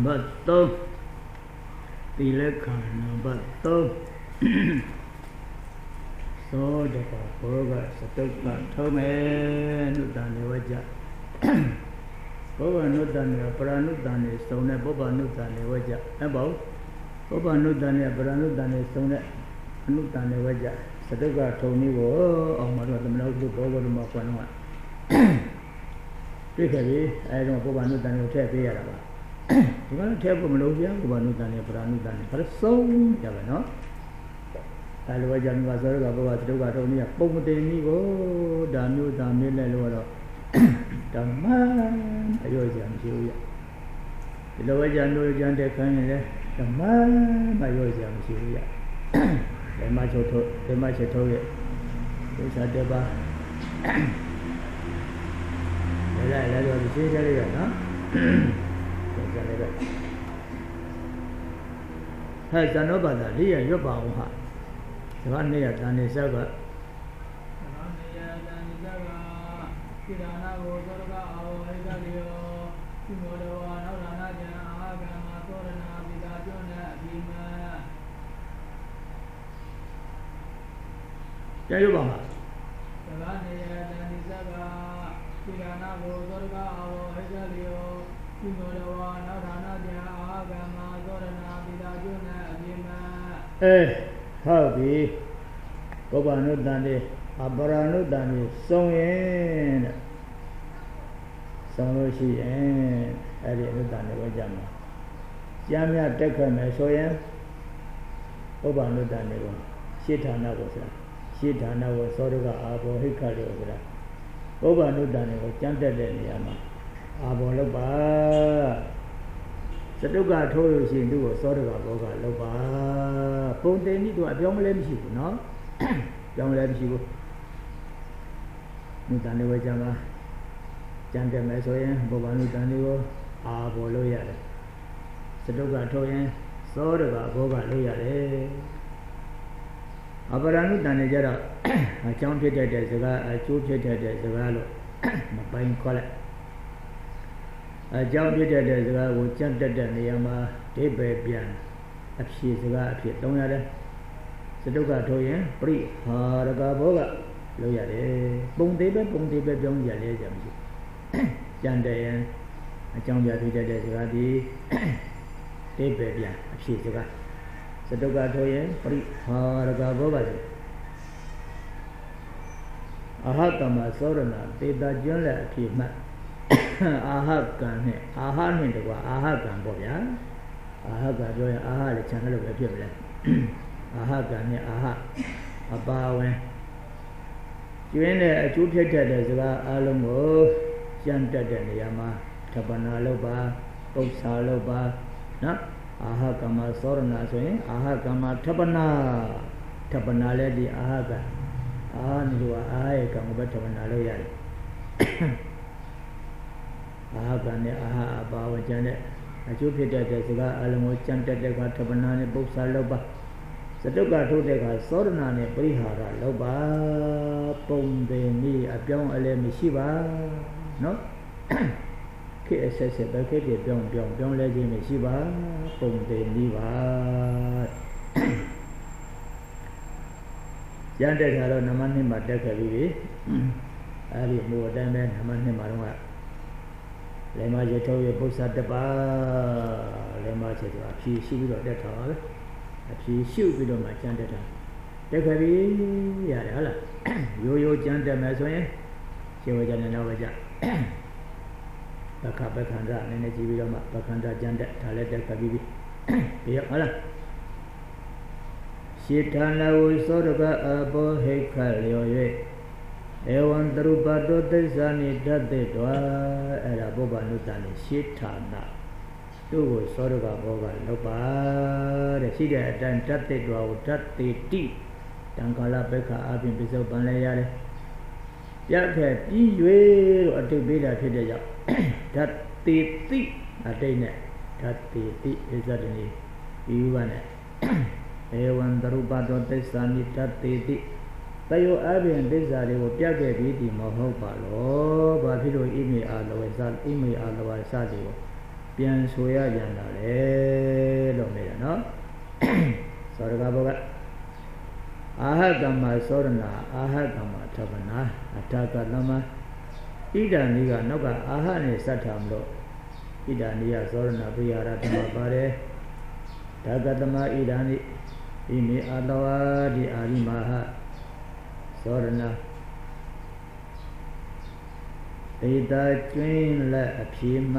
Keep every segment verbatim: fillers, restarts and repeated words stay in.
number two ตีเลขขัน number two โซเดกะโพกะสตุกะโทเมนุตตานิวะจะဘောဘာနုတ္တနဲ့ပရာနုတ္တနဲ့စုံတဲ့ဘောဘာနုတ္တနဲ့ဝကြအဘောဘောဘာနုတ္တနဲ့ပရာနုတ္တနဲ့စုံတဲ့အနုတ္တနဲ့ဝကြစတုကထုံနည်းကိုအောင်မှာတော့သမဏောတုဘောဂရမကွန်းတော့တွေ့ခဲ့ပြီအဲဒါဘောဘာနုတ္တနဲ့ထည့်ပေးရတာပါဒီကနေ့ထည့်ဖို့မလို့ပြဘောဘာနုတ္တနဲ့ပရာနုတ္တနဲ့ဒါစုံကြပါနော်အဲလိုဝကြမြတ်ဆိုတော့ဘောဘာစတုကထုံနည်းကပုံမတင်နည်းကိုဒါမျိုးဒါမျိုးနဲ့လို့တော့ဓမ္မအယောဇံမရှိဘူးရဒီလိုဝကြမျိုးကြံတဲ့ခိုင်းရင်လည်းဓမ္မမယောဇံမရှိဘူးရဓမ္မချုပ်ထုတ်ဓမ္မချက်ထုတ်ရဲ့ဒုစရတပါလည်းလည်းလည်းတော့ရှင်းချလိုက်ရနော်ရှင်းချလိုက်တော့ဟဲ့ဇဏောပါဒလေးရရွတ်ပါအောင်ဟာဒီကနေရတန်နေဆက်ကကိရဏဘောသောကအာဝဟိတလျောကိမောဒဝါနောက်လာနာကျန်အာဂမသောရဏပိတာကျောနဲ့အဘိမကျရုပ်ပါမှာသဗ္ဗနေယတန်ဒီသကကိရဏဘောသောကအာဝဟိတလျောကိမောဒဝါနောက်လာနာကျန်အာဂမသောရဏပိတာကျောနဲ့အဘိမအဲဟုတ်ပြီဘောဘာနုတ္တန်လေးအပရာနုတ္တန်ကြီးစုံရင်တဲ့စုံလို့ရှိရင်အဲ့ဒီအနုတ္တန်တွေဝကြမှာကျမ်းမြတ်တက်ခတ်မယ်ဆိုရင်ဥပ္ပနုတ္တန်တွေကိုရှေ့ဌာနကိုဆိုတာရှေ့ဌာနကိုသောရကအာဘောဟိခလို့ဆိုတာဥပ္ပနုတ္တန်တွေကိုကျမ်းတက်တဲ့နေရာမှာအာဘောလောက်ပါစတုကထိုးလို့ရှိရင်သူ့ကိုသောရကဘောကလောက်ပါပုံတင်ပြီးသူအပြောင်းမလဲမရှိဘူးနော်ပြောင်းလဲမရှိဘူးနုတ္တန်တွေဝကြမှာကျန်တယ်မယ်ဆိုရင်ဘောဘာနုတ္တန်တွေကိုအာဘောလို့ရတယ်စတုကထိုးရင်သောရကဘောကလို့ရတယ်အပရဏုတ္တန်တွေကြတော့အကြောင်းဖြစ်တတ်တဲ့စကားအကျိုးဖြစ်တတ်တဲ့စကားလို့မပိုင်ခေါ်လိုက်အကြောင်းဖြစ်တတ်တဲ့စကားကိုကြံ့တက်တဲ့နေရာမှာဒိဗ္ဗေပြန်အဖြစ်စကားအဖြစ်သုံးရတယ်စတုကထိုးရင်ပရိဟာရကဘောကလို့ရတယ်ပုံသေးပဲပုံသေးပဲပြောင်းကြလဲကြမရှိကြံတယ်ရင်အကြောင်းပြဖြစ်တဲ့စကားဒီတိပဲပြန်အဖြစ်စကားစတုကထိုးရင်ပရိဟာရကဘောကဆိုအာဟတမသောရဏတေတာကျွန်းလက်အဖြစ်မှအာဟကံနဲ့အာဟနဲ့တကွာအာဟကံပေါ့ဗျာအာဟကပြောရင်အာဟလည်းခြံလို့ပဲဖြစ်မလဲအာဟကံနဲ့အာဟအပါဝင်ကျွင်းတဲ့အကျိုးဖြစ်တတ်တဲ့စကားအလုံးကိုကျမ်းတက်တဲ့နေရာမှာထပနာလုပ်ပါပု္ပ္ပာလုပ်ပါနော်အာဟကမ္မသောရဏဆိုရင်အာဟကမ္မထပနာထပနာလည်းဒီအာဟကအာနိလိုအာဟကံကိုပဲထပနာလုပ်ရတယ်အာဟကနဲ့အာဟအပါဝင်ကျမ်းတဲ့အကျိုးဖြစ်တတ်တဲ့စကားအလုံးကိုကျမ်းတက်တဲ့ကထပနာနဲ့ပု္ပ္ပာလုပ်ပါစတုကထုတ်တဲ့ကသောရဏနဲ့ပရိဟာရလောက်ပါပုံသေးနည်းအပြောင်းအလဲမရှိပါနော်ခေအဆက်ဆက်ပဲခေပြေပြောင်းပြောင်းပြောင်းလဲခြင်းမရှိပါပုံသေးနည်းပါကျန်တဲ့ခါတော့နမနှစ်မှာတက်ခဲ့ပြီအဲဒီမျိုးအတိုင်းပဲနမနှစ်မှာတော့လေမရေထုတ်ရပု္ပ္ပာတပါလေမရေထုတ်အဖြည့်ရှိပြီးတော့တက်ထားပါပဲအဖြေရှုပ်ပြီးတော့မှကျန်တက်တာတက်ခပြီရတယ်ဟုတ်လားရိုးရိုးကျန်တက်မယ်ဆိုရင်ရှင်းဝကြနေတော့ကြပက္ခပက္ခန္တနည်းနည်းကြည့်ပြီးတော့မှပက္ခန္တကျန်တက်ဒါလည်းတက်ခပြီပြီဟုတ်လားရှေဌာနဝိသောရကအဘောဟိခလျော်၍ဧဝံတရုပတောသစ္စာနိဓတ္တေတောအဲ့ဒါဘောဘာနုတ္တနိရှေဌာနသူ့ကိုသောရကဘောကလောက်ပါတဲ့ရှိတဲ့အတိုင်းဓာတ်တိတော်ကိုဓာတ်တိတိတံကာလပက္ခအပြင်ပြစ္ဆုတ်ပန်လဲရတယ်ပြတ်ခဲ့ပြီး၍လို့အတိတ်ပေးတာဖြစ်တဲ့ကြောင့်ဓာတ်တိတိအတိတ်နဲ့ဓာတ်တိတိဣဇဒနီဒီဝနဲ့ဧဝံတရုပတောသစ္စာနိဓာတ်တိတိတယောအပြင်သစ္စာတွေကိုပြတ်ခဲ့ပြီးဒီမဟုတ်ပါလို့ဘာဖြစ်လို့ဣမေအာလောဝေသဣမေအာလောဝေစသည်ကိုပြန်ဆိုရပြန်လာတယ်လို့မေးတယ်နော်သောရကဘောကအာဟကမ္မသောရဏအာဟကမ္မထပနာအထကသမဣဒံဤကနောက်ကအာဟနဲ့စတ်ထမလို့ဣဒံဤကသောရဏပိယရဓမ္မပါတယ်ဓကသမဣဒံဤဤမေအတဝါဒီအာရိမဟသောရဏဧတာကျွင်းလက်အဖြေမှ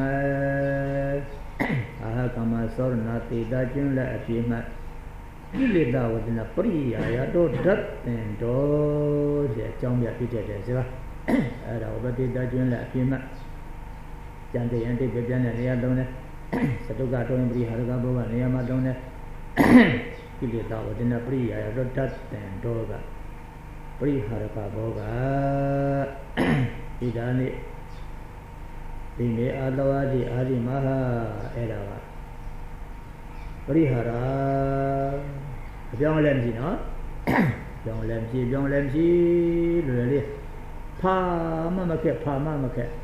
အာဟကမ္မသောရဏတေတာကျွင်းလက်အဖြေမှကိလေသာဝဒနာပရိယာယတောဓာတ်တင်တော်တဲ့အကြောင်းပြပြတဲ့တယ်ဆိုပါအဲ့ဒါဝပတိတာကျွင်းလက်အဖြေမှကျန်တဲ့ယန္တိပြပြန်တဲ့နေရာသုံးတယ်သတုကတောရင်ပရိဟာရကဘောကနေရာမှာသုံးတယ်ကိလေသာဝဒနာပရိယာယတောဓာတ်တင်တော်ကပရိဟာရကဘောကဣဒာနိဒီမေအာတဝါဒီအာရိမဟာအဲ့ဒါပါပရိဟာရအပြောင်းလဲမရှိနော်ပြောင်းလဲမရှိပြောင်းလဲမရှိလွယ်လေးဖာမမခက်ဖာမမခက်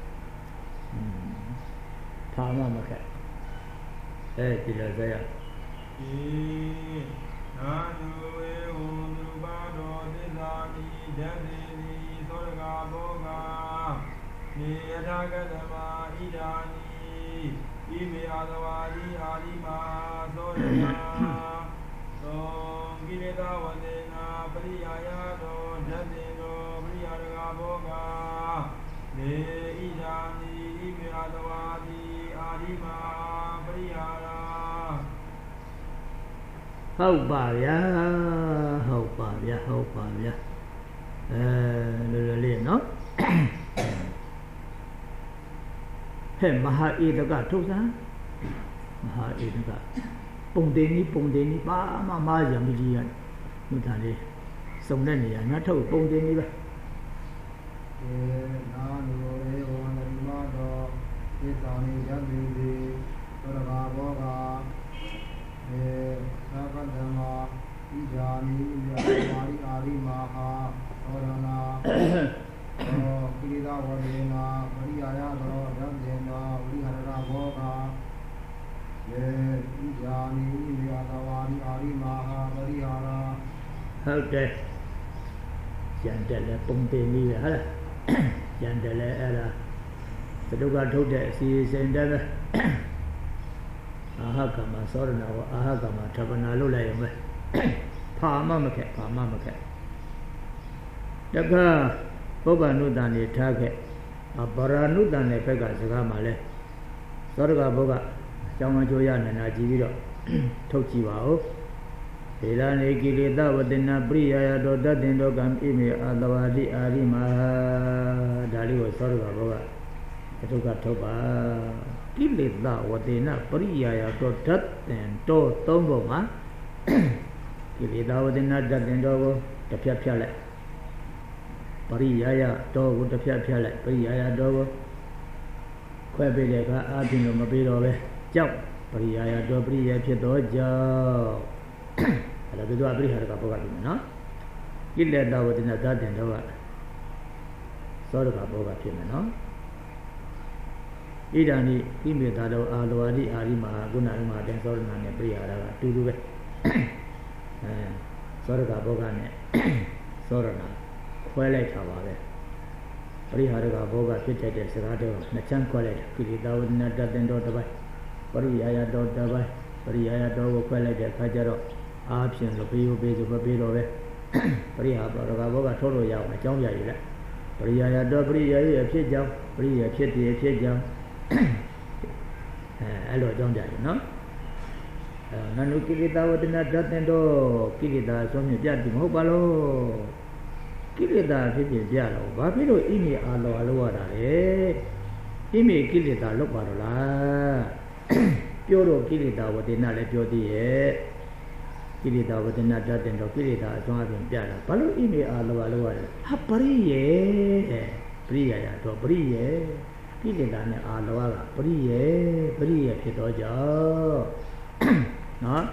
ဖာမမခက်အဲဒီလိုဆိုရဒီနာနုဝေဟောနုပါတော်သစ္စာတိဓမ္မေတိသောရကဘောကနေယထာကတမဣဒာနိဣမေအာသဝါဒီအာရိမာသောရဏသောကိလေသာဝတေနာပရိယာယတောဓတ္တေတောပရိယာရကဘောကနေဣဒာနိဣမေအာသဝါဒီအာရိမာပရိယာရာဟုတ်ပါဗျာဟုတ်ပါဗျာဟုတ်ပါဗျာအဲလွယ်လွယ်လေးနော်ဟဲ့မဟာဧတကထုတ်စမ်းမဟာဧတကပုံတင်ကြီးပုံတင်ကြီးပါမမားရံကြီးရမြတ်တာလေးစုံတဲ့နေရာငါထုတ်ပုံတင်ကြီးပဲေနာနုရေဝန္တိမတောသစ္စာနိယတိတိသရဂါဘောဂာေသဗ္ဗဓမ္မာဣဇာနိယမာရိအာရိမဟာသောရဏသောကိရိသာဝဒေနာပရိယာယသောဓမ္မေနောဝိဟရဏဘောဂာေဣဇာနိယသဝါရိအာရိမဟာပရိယာရာဟုတ်တယ်ကျန်တယ်လေပုံတင်ကြီးပဲဟုတ်လားကျန်တယ်လေအဲ့ဒါသတုကထုတ်တဲ့အစီအစဉ်တည်းပဲအာဟကမ္မသောရဏဝအာဟကမ္မထပနာလို့လိုက်ရုံပဲဖာမမခက်ဖာမမခက်တက္ကပုဗ္ဗနုတ္တန်နေထားခဲ့အပရနုတ္တန်တဲ့ဘက်ကစကားမှလဲသောရကဘုကအကြောင်းအကျိုးရနနာကြည့်ပြီးတော့ထုတ်ကြည့်ပါဦးေလာနေကိလေသာဝတနာပရိယာယတောတတ္တင်တောကံဣမေအာတဝါတိအာရိမဟာဒါလေးကိုသောရကဘောကအထုကထုတ်ပါကိလေသာဝတနာပရိယာယတောတတ္တင်တောသုံးပုံမှာကိလေသာဝတနာတတ္တင်တောကိုတစ်ဖြတ်ဖြတ်လိုက်ပရိယာယတောကိုတစ်ဖြတ်ဖြတ်လိုက်ပရိယာယတောကိုခွဲပေးတဲ့အခါအာဖြင့်တော့မပေးတော့ပဲကြောက်ပရိယာယတောပရိယာဖြစ်တော့ကြောက်အဲ့ဒါကတော့ပရိဟာရကဘောကပြီနော်ကိလေသာဝတနာတတ္တင်တောကသောရကဘောကဖြစ်မယ်နော်ဣဒာနိဣမေသာတောအာလဝါတိအာရိမဟာကုဏဥမာတင်သောရဏနဲ့ပရိဟာရကအတူတူပဲအဲသောရကဘောကနဲ့သောရဏခွဲလိုက်တာပါပဲပရိဟာရကဘောကဖြစ်တတ်တဲ့စကားတော့နှစ်ချမ်းခွဲလိုက်တာကိလေသာဝတနာတတ္တင်တောတစ်ပိုင်းပရိယာယတောတစ်ပိုင်းပရိယာယတောကိုခွဲလိုက်တဲ့အခါကျတော့အားဖြင့်လို့ပေးဖို့ပေးဆိုမပေးတော့ပဲပရိဟာရကဘောကထုတ်လို့ရအောင်အကြောင်းပြရည်လိုက်ပရိယာယတောပရိယာယဖြစ်ကြောင်းပရိယာဖြစ်တည်ဖြစ်ကြောင်းအဲအဲ့လိုအကြောင်းပြရနော်အဲနန္ဒုကိလေသာဝတနာတတ္တင်တော့ကိလေသာဆုံးမြပြတ်ပြီမဟုတ်ပါလို့ကိလေသာဖြစ်ဖြစ်ပြတော့ဘာဖြစ်လို့ဣမေအာလောအလောရတာလဲဣမေကိလေသာလောက်ပါတော့လားပြောတော့ကိလေသာဝတနာလည်းပြောသေးရဲ့ကိလေသာဝတနာတတ္တင်တော့ကိလေသာအစွမ်းအပြင်ပြတာဘာလို့ဣမေအာလောအလောရလဲဟာပရိယေပရိယာယတော့ပရိယေကိလေသာနဲ့အာလောကပရိယေပရိယေဖြစ်တော့ကြောင့်နော်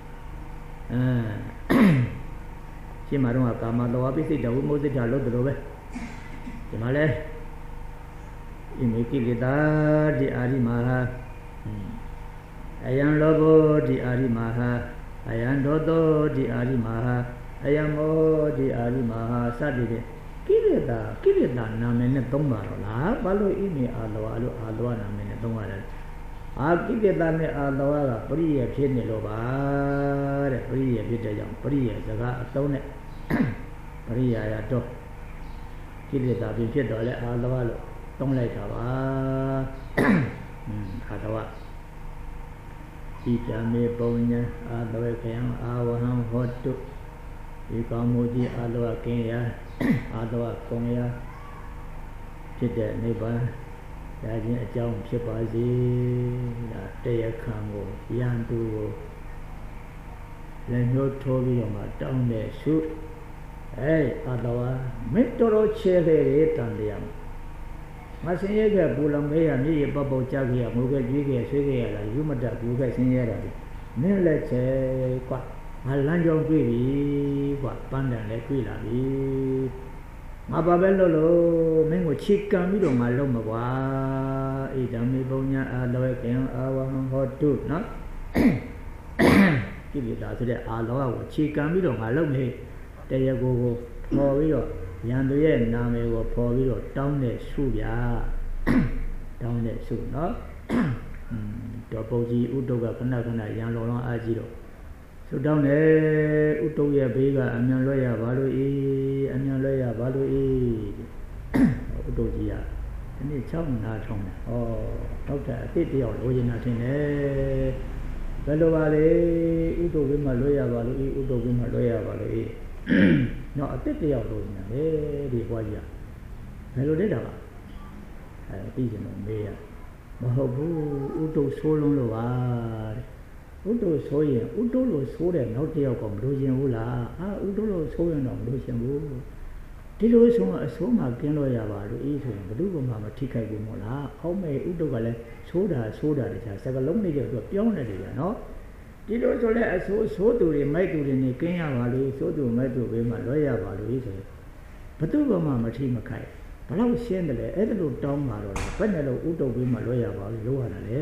အဲရှင်းမှာတော့ကာမလောပိစိတ်တဝိမုစိတ်တာလို့တို့ပဲဒီမှာလဲဣမေကိလေသာဒီအာရိမဟာအယံလောဘောဒီအာရိမာဟာအယံဒေါသောဒီအာရိမာဟာအယံမောဒီအာရိမာဟာစသည်ဖြင့်ကိလေသာကိလေသာနာမည်နဲ့သုံးပါတော့လားဘာလို့ဣမေအာလောအလို့အာလောနာမည်နဲ့သုံးရတယ်အာကိလေသာနဲ့အာလောကပရိယေဖြစ်နေလို့ပါတဲ့ပရိယေဖြစ်တဲ့ကြောင့်ပရိယေစကားအသုံးနဲ့ပရိယာယတော့ကိလေသာဖြစ်တော့လဲအာလောလို့သုံးလိုက်တာပါอืมအာလောဣဒံမေပုံညာအာလောကယံအာဝဟံဟောတုဒီကောင်းမှုကြီးအာလောကင်းရာအာလောကုံရာဖြစ်တဲ့နိဗ္ဗာန်ဒါချင်းအကြောင်းဖြစ်ပါစေဒါတရားခံကိုယံသူကိုလည်းညှိုးထိုးပြီးတော့မှတောင်းတဲ့ရှုအဲအာလောမင်းတော်တော်ချဲလေတန်တရားမဆင်းရဲကပူလောင်ခဲ့ရမြေရပပုတ်ကြခဲ့ရငိုခဲ့ကြွေးခဲ့ဆွေးခဲ့ရတာယူမတတ်ဘူးခဲ့ဆင်းရဲတာဒီမင်းလည်းချဲကွာငါလမ်းကြောင်းတွေ့ပြီကွာပန်းတန်လည်းတွေ့လာပြီငါဘာပဲလို့လို့မင်းကိုချီကံပြီးတော့ငါလုံးမကွာဣဒံမေပုံညာအာလောကံအာဝဟံဟောတုနော်ကိလေသာဆိုတဲ့အာလောကကိုချီကံပြီးတော့ငါလုံးနေတရားကိုကိုခေါ်ပြီးတော့ယံသူရဲ့နာမည်ကိုဖော်ပြီးတော့တောင်းတဲ့ရှုပြတောင်းတဲ့ရှုနော်တော့ပုတ်ကြီးဥတုကခဏခဏရံလောလောအားကြီးတော့ရှုတောင်းတယ်ဥတုရဲ့ဘေးကအမြန်လွှဲရပါလို့အေးအမြန်လွှဲရပါလို့အေးဥတုကြီးကဒီနေ့၆နာထောင်းတယ်ဩဟုတ်တယ်အစ်တယောက်လိုချင်တာထင်တယ်ဘယ်လိုပါလဲဥတုဘေးမှာလွှဲရပါလို့အေးဥတုဘေးမှာလွှဲရပါလို့အေးနော်အစ်တယောက်လိုချင်တယ်ဒီဘွားကြီးကဘယ်လိုလဲတာပါအဲပြီးရင်တော့မေးရမဟုတ်ဘူးဥတုဆိုးလုံးလို့ပါတဲ့ဥတုဆိုးရင်ဥတုလို့ဆိုးတယ်နောက်တယောက်ကမလို့ရှင်ဘူးလားအာဥတုလို့ဆိုးရင်တော့မလို့ရှင်ဘူးဒီလိုဆိုအဆိုးမှကင်းလို့ရပါလို့အေးဆိုရင်ဘယ်သူမှမထိခိုက်ဘူးမို့လားအောက်မဲ့ဥတုကလည်းဆိုးတာဆိုးတာတခြားစကလုံးလေးတွေပြောင်းနေတယ်နော်ဒီလိုဆိုလဲအဆိုးဆိုးသူတွေမိုက်သူတွေနေကင်းရပါလို့ဆိုးသူမိုက်သူဘေးမှာလွှဲရပါလို့ဆိုရင်ဘယ်သူမှမထိမခိုက်ဘလောက်ရှင်းတယ်လဲအဲ့ဒါလိုတောင်းมาတော့ဘယ်နဲ့လို့ဥတုဘေးမှာလွှဲရပါလို့လို့ရတာလေ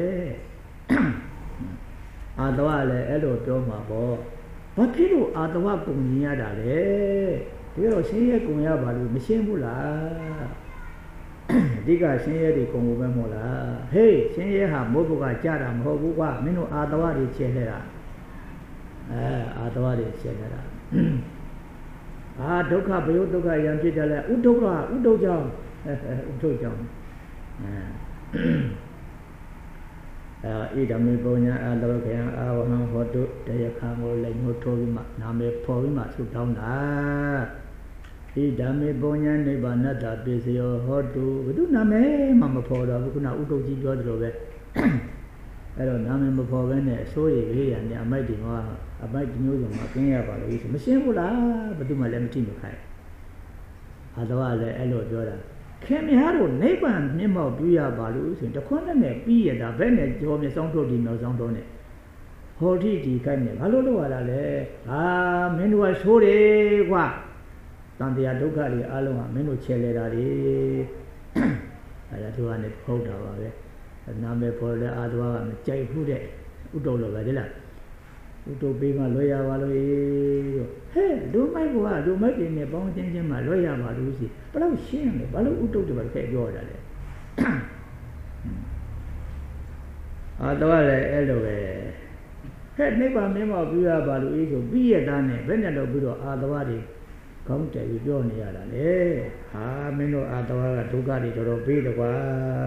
အာတဝလည်းအဲ့လိုပြောမှာပေါ့ဘာဖြစ်လို့အာတဝပုံမြင်ရတာလဲဒီတော့ရှင်းရဲကုံရပါလို့မရှင်းဘူးလားအဓိကရှင်းရဲတွေကုံကိုပဲမဟုတ်လားဟေးရှင်းရဲဟာမိုးဘုကကြတာမဟုတ်ဘူးကွာမင်းတို့အာတဝတွေချဲလဲတာအဲအာတဝတွေချဲလဲတာအာဒုက္ခဘယုဒုက္ခယံဖြစ်တယ်လဲဥဒုက္ခဥဒုကြောင့်ဥဒုကြောင့်အဲဣဒံမေပုံညာအာလောကယံအာဝဟံဟောတုတရားခံကိုလည်းညှိုးထိုးပြီးမှနာမည်ဖော်ပြီးမှဆုတောင်းတာဣဒံမေပုံညာနိဗ္ဗာနတ္တပိစယောဟောတုဘယ်သူနာမည်မှမဖော်တော့ဘူးခုနဥဒုကြီးပြောသလိုပဲအဲ့တော့နာမည်မဖော်ဘဲနဲ့အစိုးရဘေးရံနဲ့အမိုက်တွေကအမိုက်ဒီမျိုးစုံမှာကင်းရပါလို့ဆိုမရှင်းဘူးလားဘယ်သူမှလည်းမထိမခိုက်အာသဝလည်းအဲ့လိုပြောတာခင်ဗျားတို့နိဗ္ဗာန်မြင့်မောက်ပြုရပါလို့ဆိုရင်တခွန်းနဲ့ပြီးရတာဘယ်နဲ့ကြောမျက်စောင်းထုတ်ဒီမျက်စောင်းတော့နဲ့ဟောတိဒီခိုက်နဲ့ဘာလို့လုပ်ရတာလဲဟာမင်းတို့ကဆိုးတယ်ကွာတန်တရားဒုက္ခတွေအလုံးဟာမင်းတို့ချဲလဲတာတွေအဲ့ဒါသူကလည်းဖုတ်တာပါပဲနာမည်ပေါ်လဲအာသဝကမကြိုက်ဘူးတဲ့ဥတုလို့ပဲဒီလားဥတုပေးမှလွှဲရပါလို့လို့ဟဲ့လူမိုက်ကလူမိုက်တွေနဲ့ပေါင်းချင်းချင်းမှလွှဲရပါလို့စီဘယ်တော့ရှင်းလဲဘာလို့ဥတုတွေပဲခဲ့ပြောရတာလဲအာတော့လည်းအဲ့လိုပဲဟဲ့နိဗ္ဗာန်မင်းမောက်ပြရပါလို့ဆိုပြီးရတာနဲ့ဘယ်နဲ့တော့ပြီးတော့အာသဝတွေကောင်းတယ်ပြီးပြောနေရတာလေဟာမင်းတို့အာသဝကဒုက္ခတွေတော်တော်ပေးတယ်ကွာ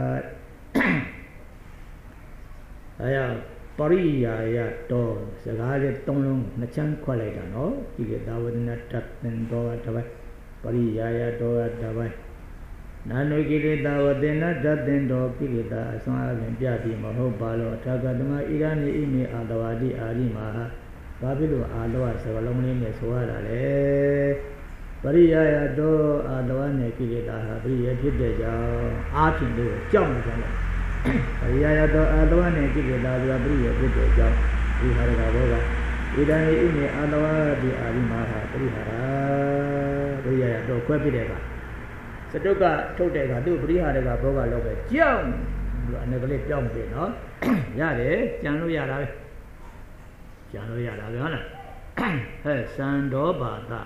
အဲရပရိယာယတော်စကားလေးသုံးလုံးနှစ်ချမ်းခွက်လိုက်တာနော်ဒီကသာဝဒနာတတ်တင်တော်တပိုင်းပရိယာယတော်တပိုင်းနာနုကိလေသာဝတေနတတ်တင်တော်ကိလေသာအစွမ်းအပြင်ပြပြီးမဟုတ်ပါလို့အထာဂတမဣရဏိဣမေအာတဝတိအာရိမာဘာဖြစ်လို့အာလောစကားလုံးလေးနဲ့ဆိုရတာလဲပရိယာယတော်အာတဝနဲ့ကိလေသာဟာပရိယဖြစ်တဲ့ကြောင့်အားဖြင့်လို့ကြောက်နေကြတယ်ပရိယာယတော်အာတဝနဲ့ကိလေသာကပရိယဖြစ်တဲ့ကြောင့်ဒီဟာရကဘောကဣဒံဣမေအာတဝတိအာရိမာဟာပရိဟာရပရိယာယတော်ခွဲပြတဲ့ကစတုကထုတ်တဲ့ကသူ့ပရိဟာရကဘောကလောက်ပဲကြောက်လို့အနေကလေးပြောင်းပြီနော်ရတယ်ကြံလို့ရတာပဲကြံလို့ရတာပဲဟုတ်လားဟဲ့စံတော်ဘာသာ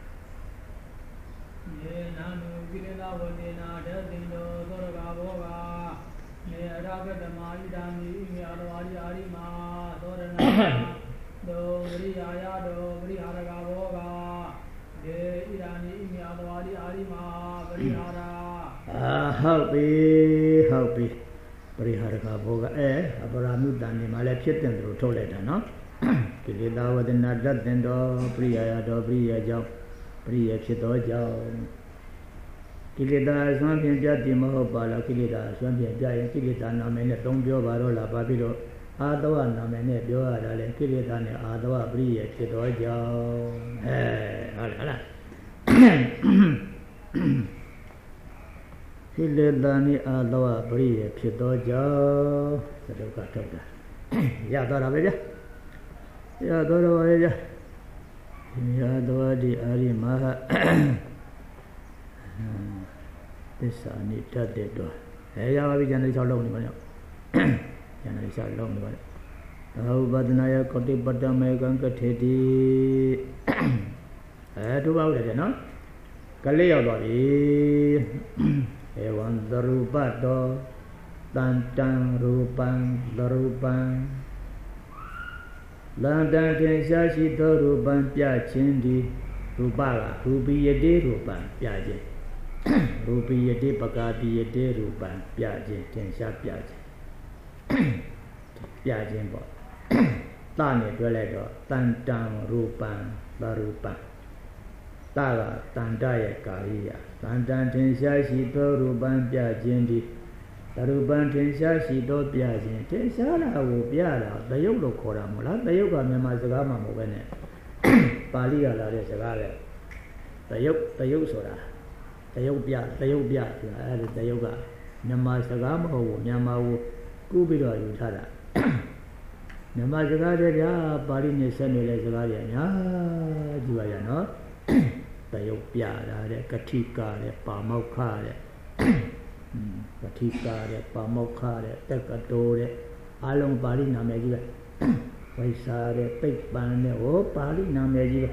ယေနန္တုကိလေသာဝတိနာဒေသိတောသောရကဘောကနေအရာကတမဣဒာမိဣမေအရဝါရီအာရိမာသောရဏတောဝရိယာယတောဝရိဟာရကဘောကဒေဣဒာမိဣမေအရဝါရီအာရိမာဝရိဟာရအာဟုတ်ပြီဟုတ်ပြီပရိဟာရကဘောကအဲအပရာမုတ္တန်နေမှာလည်းဖြစ်တဲ့သူထုတ်လိုက်တာနော်ကိလေသာဝဒနာတတ်တဲ့တော်ပရိယာယတော်ပရိယာကြောင့်ပရိယာဖြစ်သောကြောင့်ကိလေသာအစွမ်းဖြင့်ပြတ်တည်မဟုတ်ပါလားကိလေသာအစွမ်းဖြင့်ပြရင်ကိလေသာနာမည်နဲ့သုံးပြောပါတော့လားပါပြီးတော့အာသဝနာမည်နဲ့ပြောရတာလေကိလေသာနဲ့အာသဝပရိယာဖြစ်သောကြောင့်အဲဟုတ်လားဟုတ်လားကိလေသာနဲ့အာသဝပရိယာဖြစ်သောကြောင့်သဒုက္ခထုတ်တာရတော့တာပဲဗျာရတော့တော့ပဲဗျာရတော့ဒီအာရိမဟာသစ္စာနိတတ်တဲ့တော့အဲရပါပြီကျန်တဲ့၆လုံးနေပါလေကျန်တဲ့၆လုံးနေပါလေသာဥပဒနာယကောတိပတ္တမေကံကထေတိအဲတို့ပါဦးတယ်နော်ကလေးရောက်သွားပြီဧဝံသရူပတောတန်တံရူပံသရူပံလန္တံထင်ရှားရှိသောရူပံပြခြင်းဒီရူပကရူပိယတိရူပံပြခြင်းရူပိယတိပကာတိယတိရူပံပြခြင်းထင်ရှားပြခြင်းပြခြင်းပေါ့တနဲ့ပြောလိုက်တော့တန်တံရူပံသရူပံတကတန်တရဲ့ကာရိယတန်တံထင်ရှားရှိသောရူပံပြခြင်းဒီသရူပံထင်ရှားရှိသောပြခြင်းထင်ရှားတာကိုပြတာတယုတ်လို့ခေါ်တာမဟုတ်လားတယုတ်ကမြန်မာစကားမှမဟုတ်ပဲနဲ့ပါဠိကလာတဲ့စကားလေတယုတ်တယုတ်ဆိုတာတယုတ်ပြတယုတ်ပြဆိုတာအဲဒီတယုတ်ကမြန်မာစကားမဟုတ်ဘူးမြန်မာကိုကူးပြီးတော့ယူထားတာမြန်မာစကားတွေဗျာပါဠိနဲ့ဆက်နေတဲ့စကားတွေအများကြီးပါရနော်တယုတ်ပြတာတဲ့ကတိကာတဲ့ပါမောက္ခတဲ့ပဋိကာတဲ့ပါမောက္ခတဲ့တက္ကတိုတဲ့အလုံးပါဠိနာမည်ကြီးပဲဝိစာတဲ့ပိတ်ပန်တဲ့ဟောပါဠိနာမည်ကြီးပဲ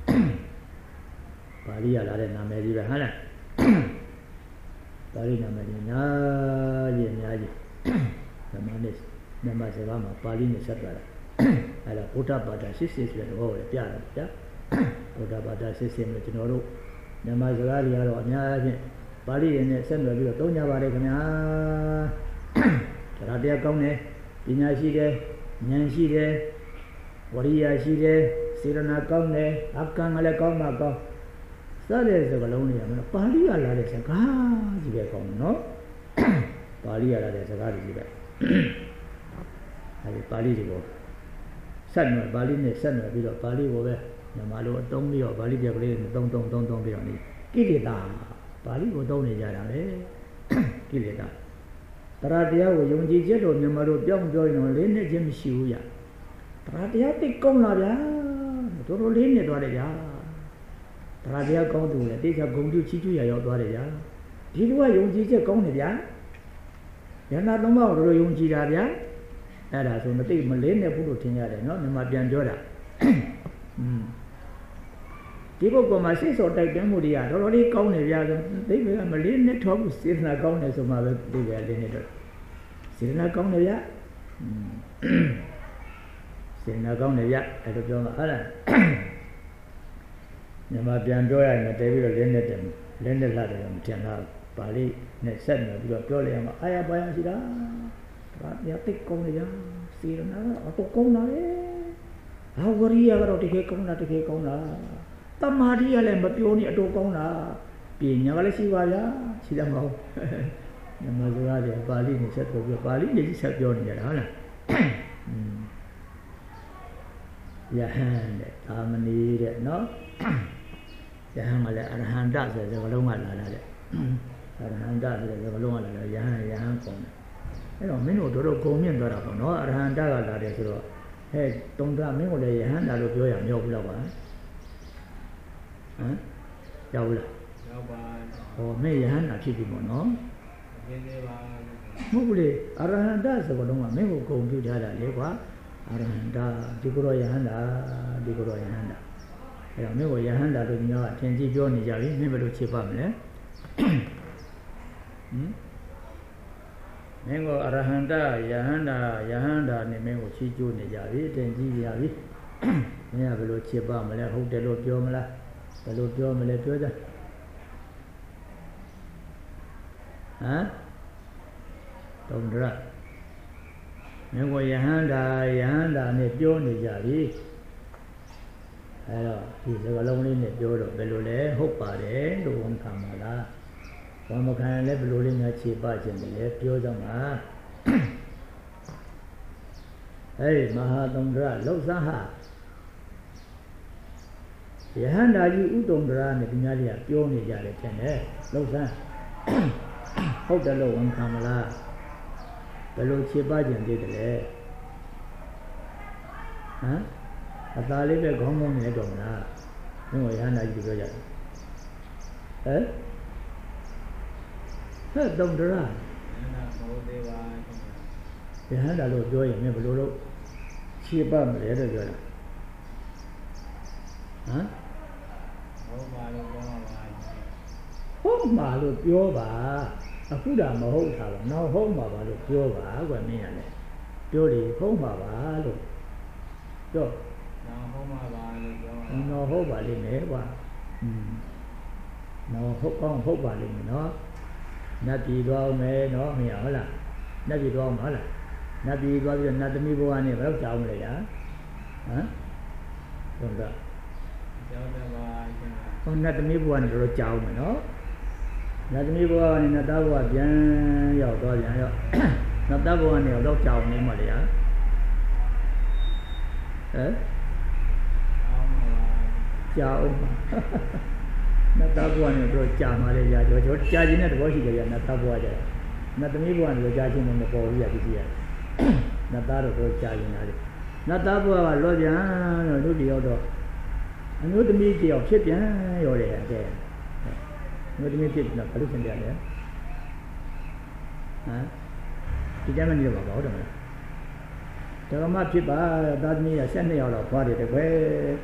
ပါဠိရလာတဲ့နာမည်ကြီးပဲဟုတ်လားပါဠိနာမည်ကြီးနာကြီးအများကြီးဓမ္မနဲ့မြန်မာစကားမှာပါဠိနဲ့ဆက်သွားတာအဲ့ဒါဗုဒ္ဓဘာသာစစ်စစ်ဆိုတဲ့ဟောလေပြတာဗျာဗုဒ္ဓဘာသာစစ်စစ်လို့ကျွန်တော်တို့မြန်မာစကားတွေကတော့အများကြီးပါဠိရင်းနဲ့ဆက်နွယ်ပြီးတော့သုံးကြပါလေခင်ဗျာတရားတရားကောင်းတယ်ပညာရှိတယ်ဉာဏ်ရှိတယ်ဝရိယရှိတယ်စေရနာကောင်းတယ်အကံကလည်းကောင်းမှကောင်းစတဲ့စကားလုံးတွေကတော့ပါဠိရလာတဲ့စကားကြီးပဲကောင်းတယ်နော်ပါဠိရလာတဲ့စကားကြီးပဲအဲဒီပါဠိတွေကိုဆက်နွယ်ပါဠိနဲ့ဆက်နွယ်ပြီးတော့ပါဠိကိုပဲမြန်မာလိုအသုံးပြီးတော့ပါဠိပြကလေးနဲ့သုံးသုံးသုံးသုံးပြီးတော့နေကိလေသာပါဠိကိုသုံးနေကြတာပဲကိလေသာတရားတရားကိုယုံကြည်ချက်တော်မြန်မာလိုပြောင်းပြောရင်တော့လေးနဲ့ချင်းမရှိဘူးရတရားတရားသိကောင်းလာဗျာတော်တော်လေးနဲ့သွားတယ်ဗျာတရားတရားကောင်းသူလေတိကျဂုံကျူးချီးကျူးရရောက်သွားတယ်ဗျာဒီလိုကယုံကြည်ချက်ကောင်းတယ်ဗျာယန္တာသုံးပါးကိုတော်တော်ယုံကြည်တာဗျာအဲ့ဒါဆိုမသိမလေးနဲ့ဘူးလို့ထင်ရတယ်နော်မြန်မာပြန်ပြောတာอืมဒီပုဂ္ဂိုလ်မှာစိတ်စောတိုက်တွန်းမှုတွေကတော်တော်လေးကောင်းတယ်ဗျာဆိုသိပဲမလေးနဲ့ထောက်ဖို့စေတနာကောင်းတယ်ဆိုမှပဲသိပဲလေးနဲ့တော့စေတနာကောင်းတယ်ဗျာစေတနာကောင်းတယ်ဗျာအဲ့လိုပြောမှာဟုတ်လားမြန်မာပြန်ပြောရရင်တဲပြီးတော့လေးနဲ့တယ်လေးနဲ့လာတယ်မထင်တာပါဠိနဲ့ဆက်နေပြီးတော့ပြောလိုက်ရမှာအာရပါရရှိတာဒါပြတိတ်ကောင်းတယ်ဗျာစေတနာကအတော့ကောင်းတာလေဟာဝရိယကတော့တကယ်ကောင်းတာတကယ်ကောင်းတာတမာတိကလည်းမပြောနေအတော်ကောင်းတာပညာကလည်းရှိပါဗျာရှိတယ်မဟုတ်မြန်မာစကားတွေပါဠိနဲ့ဆက်ပြောပြီးပါဠိနဲ့ဆက်ပြောနေကြတာဟုတ်လားယဟန်တဲ့သာမဏေတဲ့နော်ယဟန်ကလည်းအရဟန္တဆိုတဲ့စကားလုံးကလာတာတဲ့အရဟန္တဆိုတဲ့စကားလုံးကလာတာယဟန်ယဟန်ကောင်းတယ်အဲ့တော့မင်းတို့တို့တို့ဂုံမြင့်သွားတာပေါ့နော်အရဟန္တကလာတယ်ဆိုတော့ဟဲ့တုံတာမင်းကိုလည်းယဟန်တာလို့ပြောရမြောက်ဘူးတော့ပါဟမ်ရောက်လားရောက်ပါဟောမေယဟန်တာဖြစ်ပြီပေါ့နော်မဟုတ်ဘူးလေအရဟန္တာဆိုတော့မင်းကိုဂုံပြုထားတာလေကွာအရဟန္တာဒီကိုရောယဟန္တာဒီကိုရောယဟန္တာအဲ့တော့မင်းကိုယဟန္တာလို့ညောအထင်ကြီးပြောနေကြပြီမင်းဘယ်လိုခြေပတ်မလဲဟမ်မင်းကိုအရဟန္တာယဟန္တာယဟန္တာနဲ့မင်းကိုချီးကျူးနေကြပြီအထင်ကြီးကြပြီမင်းကဘယ်လိုခြေပတ်မလဲဟုတ်တယ်လို့ပြောမလားဘယ်လိုပြောမလဲပြောကြဟမ်တုံဒရမင်းကိုယဟန္တာယဟန္တာနဲ့ပြောနေကြပြီအဲ့တော့ဒီစကားလုံးလေးနဲ့ပြောတော့ဘယ်လိုလဲဟုတ်ပါတယ်လို့ဝန်ခံပါလားဘာမခံရင်လည်းဘယ်လိုလေးများခြေပခြင်းလဲပြောကြမှာအဲ့ဒီမဟာတုံဒရလောက်စားဟာယဟန္တာကြီးဥတုံဒရနဲ့ဒီများလေးကပြောနေကြတယ်ထင်တယ်လောက်စားဟုတ်တယ်လို့ဝန်ခံမလားဘယ်လိုခြေပခြင်းသေးတယ်လဲဟမ်အသာလေးပဲခေါင်းမုံနေတော့မလားမင်းကယဟန္တာကြီးပြောကြတယ်ဟမ်ဟဲ့တုံဒရယဟန္တာလို့ပြောရင်မင်းဘယ်လိုလုပ်ခြေပမလဲတော့ပြောတာဟမ်ဟုတ်ပါလို့ပြောပါအခုဒါမဟုတ်တာပါနောက်ဟုတ်ပါပါလို့ပြောပါကွမင်းရလဲပြောတယ်ဟုတ်ပါပါလို့ပြောနောက်ဟုတ်ပါပါလို့ပြောနောက်ဟုတ်ပါလိမ့်မယ်ကွာอืมနောက်ဟုတ်ကောင်းဟုတ်ပါလိမ့်မယ်နော်နတ်ပြည်သွားမယ်နော်မရဟုတ်လားနတ်ပြည်သွားမှာဟုတ်လားနတ်ပြည်သွားပြီးတော့နတ်သမီးဘဝနဲ့ဘယ်တော့ကြောင်းမလဲညာဟမ်ဟုတ်တော့ကြောင်းတယ်ပါဟောနတ်သမီးဘဝနဲ့တော့ကြောင်းမယ်နော်နတ်သမီးဘဝနဲ့နတ်သားဘဝပြန်ရောက်သွားပြန်ရောက်နတ်သားဘဝနဲ့တော့ကြောင်းနေမှာလေညာဟမ်ကြောင်းနတ်သားဘဝနဲ့တော့ကြာမှာလေကြာတော့ကြာခြင်းတဲ့သဘောရှိတယ်ကြာနတ်သားဘဝကြာနတ်သမီးဘဝနဲ့ကြာခြင်းနဲ့မပေါ်ဘူးရပြည်ကြီးရနတ်သားတော့တော့ကြာခြင်းလားလေနတ်သားဘဝကလောပြန်တော့လူတယောက်တော့အမျိုးသမီးတယောက်ဖြစ်ပြန်ရောတယ်အဲ့ဒါအမျိုးသမီးဖြစ်တော့ဘယ်လိုသင်ပြလဲဟမ်ဒီကြမ်းမနေတော့ပါဟုတ်တယ်မလားဓမ္မဖြစ်ပါသားသမီးက၁၂ယောက်တော့ဖွားတယ်တကွယ်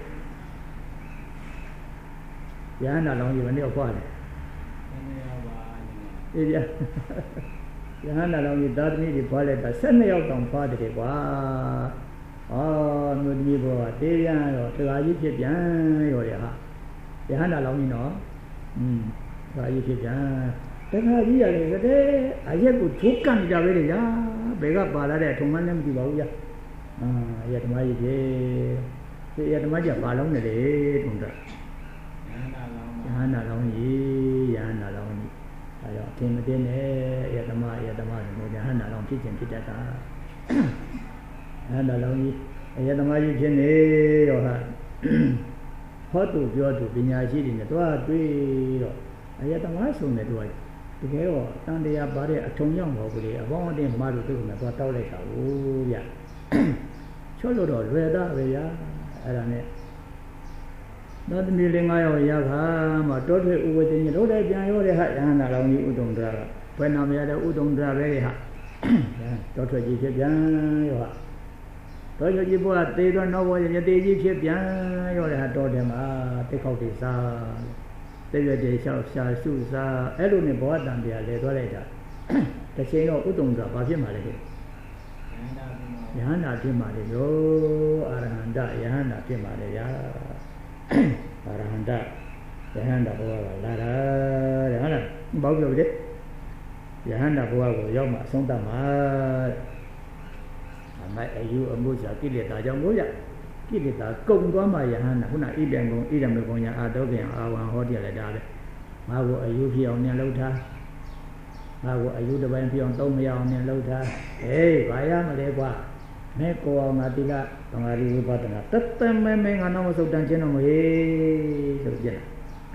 ယဟန္တာလောင်းကြီးဘယ်နည်းဖွားတယ်၁၂ယောက်ပါအေးဗျာယဟန္တာလောင်းကြီးသားသမီးတွေဖွားလိုက်တာ၁၂ယောက်တောင်ဖွားတယ်ကွာအော်မြို့သမီးဘောကတေးပြန်တော့တရားကြီးဖြစ်ပြန်ရောတယ်ဟာယဟန္တာလောင်းကြီးနော်อืมတရားကြီးဖြစ်ပြန်တရားကြီးရတယ်တဲ့အရက်ကိုထိုးကန်ကြပဲလေညာဘယ်ကပါလာတဲ့ထုံမှန်းလည်းမကြည့်ပါဘူးဗျာအာရဓမ္မကြီးကြီးဒီရဓမ္မကြီးပါလုံးနေလေတုံးတာယဟန္တာလောင်းယဟန္တာလောင်းကြီးယဟန္တာလောင်းကြီးအဲတော့အထင်မသိနဲ့ရဓမ္မရဓမ္မဆိုယဟန္တာလောင်းဖြစ်ခြင်းဖြစ်တတ်တာယဟန္တာလောင်းကြီးရဓမ္မကြီးဖြစ်နေတော့ဟာဟောသူပြောသူပညာရှိတွေနဲ့တွားတွေ့တော့အယတမဆုံးတယ်တွားတကယ်တော့တန်တရားပါတဲ့အထုံရောက်မဟုတ်ဘူးလေအပေါင်းအတင်းမှားလို့သူကလည်းတွားတောက်လိုက်တာဟုတ်ဗျချောလို့တော့လွယ်တာပဲဗျာအဲ့ဒါနဲ့သောသမီးလေး၅ယောက်ရခါမှတောထွေဥပဒေညတို့လည်းပြန်ရောတဲ့ဟာယဟန္တာလောင်းကြီးဥဒုံဒရာကဘယ်နာမရတဲ့ဥဒုံဒရာပဲလေဟာတောထွေကြီးဖြစ်ပြန်ရောဟာတောထွေကြီးဘုရားတေတော့နောက်ဘဝရတေကြီးဖြစ်ပြန်ရောတဲ့ဟာတော်တယ်မှာတိတ်ခေါက်တိစားတိတ်ရတဲ့ရှောက်ရှာစုစားအဲ့လိုနဲ့ဘဝတန်တရားလဲသွားလိုက်တာတစ်ချိန်တော့ဥဒုံဒရာဘာဖြစ်မှာလဲယဟန္တာဖြစ်မှာလေရောအာရဟန္တယဟန္တာဖြစ်မှာလေဗျာအာရဟန္တယဟန္တာဘုရားကလာတာတဲ့ဟုတ်လားဘောက်ပြောပြီယဟန္တာဘုရားကိုရောက်မှအဆုံးသတ်မှာအမိုက်အယူအမှုစာကိလေသာကြောင့်လို့ရကိလေသာကုန်သွားမှယဟန္တာခုနဣဒံကုံဣဒံမေကုံညာအာတောပြန်အာဝံဟောတရားလည်းဒါပဲငါ့ကိုအယူဖြစ်အောင်နဲ့လှုပ်ထားငါ့ကိုအယူတစ်ပိုင်းဖြစ်အောင်သုံးမရအောင်နဲ့လှုပ်ထားဟေးဘာရမလဲကွာမဲကိုအောင်ငါတိကသံဃာရိဝိပဿနာတတမဲမဲငါတော့မစုတ်တန်ခြင်းတော့မဟေးဆိုပြတယ်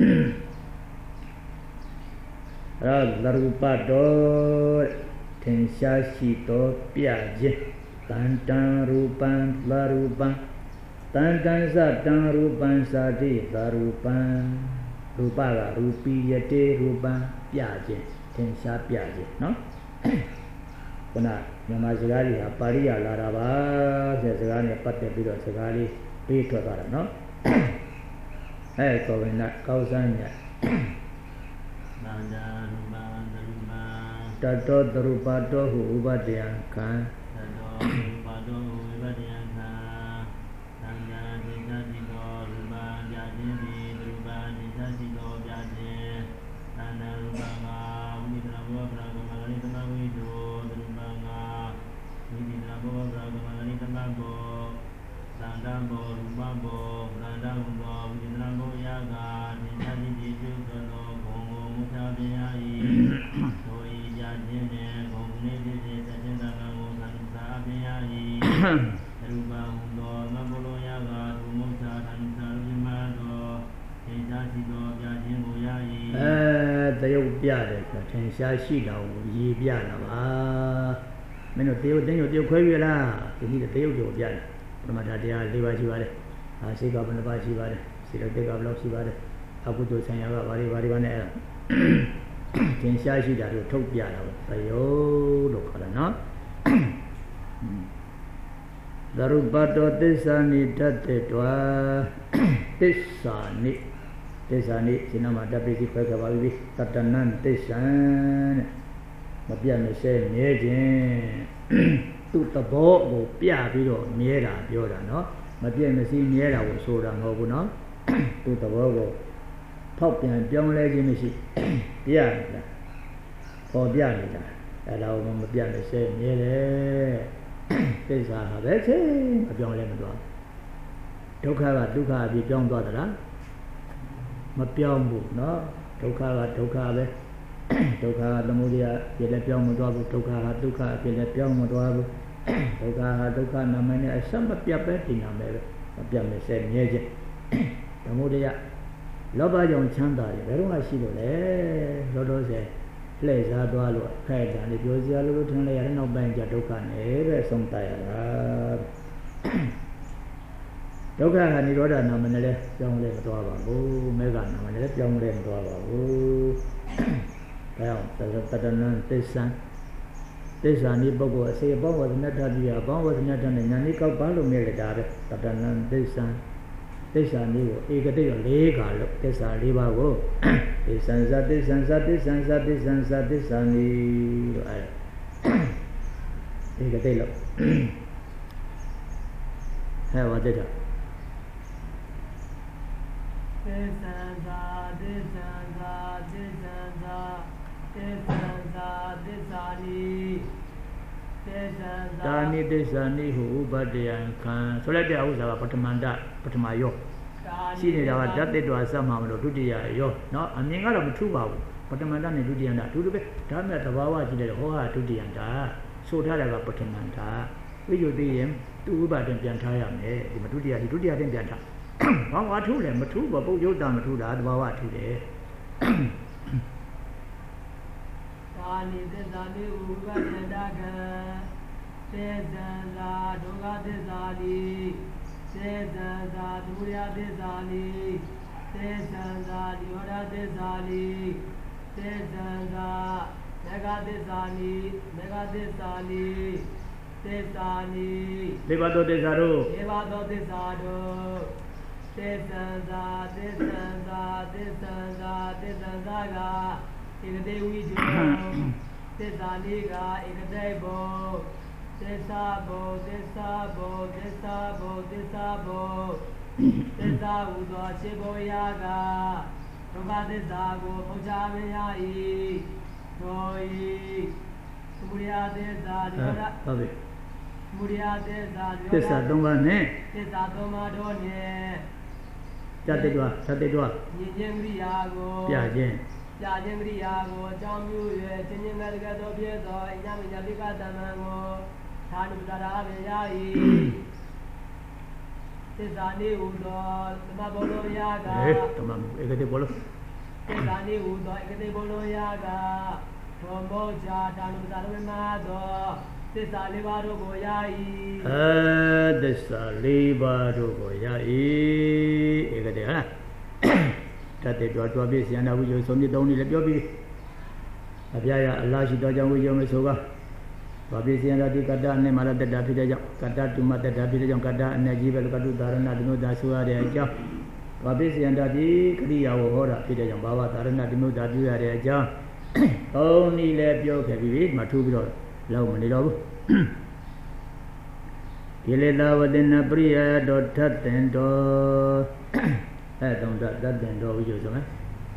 အဲ့ဒါရူပတော်ထင်ရှားရှိတော်ပြခြင်းတန်တန်ရူပံလာရူပံတန်တန်စတံရူပံစာတိသာရူပံရူပကရူပိယတေရူပံပြခြင်းထင်ရှားပြခြင်းနော်ခုနမြန်မာစကားကြီးဟာပါဠိရလာတာပါဆိုတဲ့စကားနဲ့ပတ်သက်ပြီးတော့စကားလေးပေးထွက်သွားတာနော်အဲကောဝိနကောင်းစမ်းညသန္တာရူပံသရူပံတတောတရူပတောဟုဥပတယံခံတတောရူပတောဟုဥပတယံခံသန္တာတိသတိတောရူပံပြခြင်းတိရူပံတိသတိတောပြခြင်းသန္တာရူပံငါဝိတရဘောပရကမဂရိသမဝိတောရူပံငါဝိတရဘောပရကမဂရိသမဘောသန္တာဘောရူပဘောသန္တာဟုသောဝိတရဘောယကတိသတိတိကျုသောဘုံကိုမူချပြရာ၏သောဤကြခြင်းနှင့်ဘုံနေဖြစ်စေတခြင်းတံကိုသံသာပြရာ၏ရူပံဟုသောမဘလောယကသူမုချသံသာရူမသောသင်္ချာရှိသောပြခြင်းကိုရ၏အဲတယုတ်ပြတယ်ဆိုထင်ရှားရှိတာကိုရည်ပြတာပါမင်းတို့တယုတ်တင်းရုပ်တယုတ်ခွဲပြလားဒီနေ့တယုတ်ကိုပြတယ်ပရမတ္ထတရား၄ပါးရှိပါတယ်အာစိတ်ကဘယ်နှပါးရှိပါတယ်စိတ်တက်ကဘယ်လောက်ရှိပါတယ်အကုသိုလ်ဆံရကဘာတွေဘာတွေပါနဲ့အဲ့ဒါသင်ရှားရှိတာတို့ထုတ်ပြတာပေါ့တယုတ်လို့ခေါ်တာနော်သရုပတောသစ္စာနိတတ္တေတွာသစ္စာနိသစ္စာနိဒီနာမှာတပိစီခွဲခဲ့ပါပြီတတနံသစ္စာတဲ့မပြတ်မစဲမြဲခြင်းသူ့သဘောကိုပြပြီးတော့မြဲတာပြောတာနော်မပြတ်မစီမြဲတာကိုဆိုတာမဟုတ်ဘူးနော်သူ့သဘောကိုဖောက်ပြန်ပြောင်းလဲခြင်းမရှိပြနေတာပေါ်ပြနေတာအဲ့ဒါကိုမပြတ်မစဲမြဲတယ်သစ္စာဟာပဲချင်းမပြောင်းလဲမသွားဒုက္ခကဒုက္ခအဖြစ်ပြောင်းသွားသလားမပြောင်းဘူးเนาะဒုက္ခကဒုက္ခပဲဒုက္ခကသမုဒယဖြစ်လည်းပြောင်းမသွားဘူးဒုက္ခဟာဒုက္ခအဖြစ်လည်းပြောင်းမသွားဘူးဒုက္ခဟာဒုက္ခနာမည်နဲ့အဆက်မပြတ်ပဲဒီနာမည်ပဲမပြတ်မစဲမြဲခြင်းသမုဒယလောဘကြောင့်ချမ်းသာတယ်ဘယ်တော့မှရှိလို့လဲလောလောဆယ်လှည့်စားသွားလို့ခိုက်တာလေပြောစရာလိုလိုထင်လိုက်ရတဲ့နောက်ပိုင်းကျဒုက္ခနဲ့ပဲဆုံးတတ်ရတာဒုက္ခကនិရောဓနာမနဲ့လည်းပြောင်းလဲမသွားပါဘူးမေဃနာမနဲ့လည်းပြောင်းလဲမသွားပါဘူးဒါကြောင့်တတနံသစ္စာသစ္စာနိပုဂ္ဂိုလ်အစေဘောဝဇ္ဇနတ္တတိယဘောဝဇ္ဇနတ္တနဲ့ညာနိကောက်ပါလို့မြဲလေတာပဲတတနံသစ္စာသစ္စာနည်းကိုဧကတိတ်လေးခါလို့သစ္စာလေးပါးကိုသစ္ဆံဇသစ္ဆံဇသစ္ဆံဇသစ္ဆံဇသစ္စာနည်းလို့အဲဧကတိတ်လို့ဟဲ့ဘာတဲ့တာသစ္ဆံဇသစ္ဆံဇသစ္ဆံဇသစ္ဆံဇသစ္စာနည်းသစ္ဆံဇာနိသစ္စာနည်းဟုဥပတယံခံဆိုလိုက်တဲ့ဥစ္စာကပထမန္တပထမယောရှိနေတာကဓာတ်တစ်တော်အစမှမလို့ဒုတိယယောเนาะအမြင်ကတော့မထူပါဘူးပထမန္တနဲ့ဒုတိယန္တအတူတူပဲဒါမှသဘာဝရှိတယ်ဟောဟာဒုတိယန္တဆိုထားတယ်ကပထမန္တဝိယုသိရင်သူဥပဒေပြန်ထားရမယ်ဒီမဒုတိယဒီဒုတိယတင်ပြန်ထားဘာမှထူးလဲမထူးပါပုတ်ယုတ်တာမထူးတာသဘာဝထူးတယ်သာနိသစ္စာနိဥပဒန္တကံသစ္စာသာဒုက္ခသစ္စာနိသစ္စာသာဒုရသစ္စာနိသစ္စာသာနိရောဓသစ္စာနိသစ္စာသာမေဃသစ္စာနိမေဃသစ္စာနိသစ္စာနိဒေဝတောသစ္စာတို့ဒေဝတောသစ္စာတို့သစ္စာသာသစ္စာသာသစ္စာသာသစ္စာသာကဧကတိဝိဇ္ဇေသစ္စာနိကဧကတိဘောသစ္စာဘောသစ္စာဘောသစ္စာဘောသစ္စာဘောသစ္စာဟူသောစေဘောယာကဒုက္ခသစ္စာကိုဘုရားမရ၏သောဤသမုဒယသစ္စာဒီရဟုတ်ပြီသမုဒယသစ္စာဒီရသစ္စာသုံးပါးနဲ့သစ္စာသုံးပါးတို့နဲ့ဇတ်တေတွာဇတ်တေတွာဉာဏ်ခြင်းကိရိယာကိုပြခြင်းပြခြင်းကိရိယာကိုအကြောင်းပြု၍ခြင်းခြင်းမဲ့တကယ်သောဖြစ်သောအညမညတိကတမန်ကိုသာနုပ္ပဒါရရ၏သစ္စာနိဟုသောသမဘောလောယကဟဲ့သမဧကတိဘောလောသစ္စာနိဟုသောဧကတိဘောလောယကသောမောဇာသာနုပ္ပဒါရမသောသစ္စာလေးပါးတို့ကိုရ၏အဲသစ္စာလေးပါးတို့ကိုရ၏ဧကတိဟာတတ်တဲ့တွားတွားပြည့်စံနာဝိဇ္ဇေဆုံးပြသုံးနေလည်းပြောပြီးအပြာရအလားရှိတော်ကြောင့်ဝိယုံမဆိုပါဘာပိစီယံတိကတ္တနဲ့မာရတ္တဖြစ်တဲ့ကြောင့်ကတ္တတုမတ္တဖြစ်တဲ့ကြောင့်ကတ္တအနေကြီးပဲကတုသာရဏဒီမို့သာဆိုရတဲ့အကြောင်းဘာပိစီယံတိကရိယာကိုဟောတာဖြစ်တဲ့ကြောင့်ဘာဝသာရဏဒီမို့သာပြုရတဲ့အကြောင်းသုံးနည်းလည်းပြောခဲ့ပြီးမှထူပြီးတော့လောက်မနေတော့ဘူးကိလေသာဝတ္တနာပရိယတောထတ်တင်တော်အဲတုံတတတ်တင်တော်ဝိယုံဆိုမယ်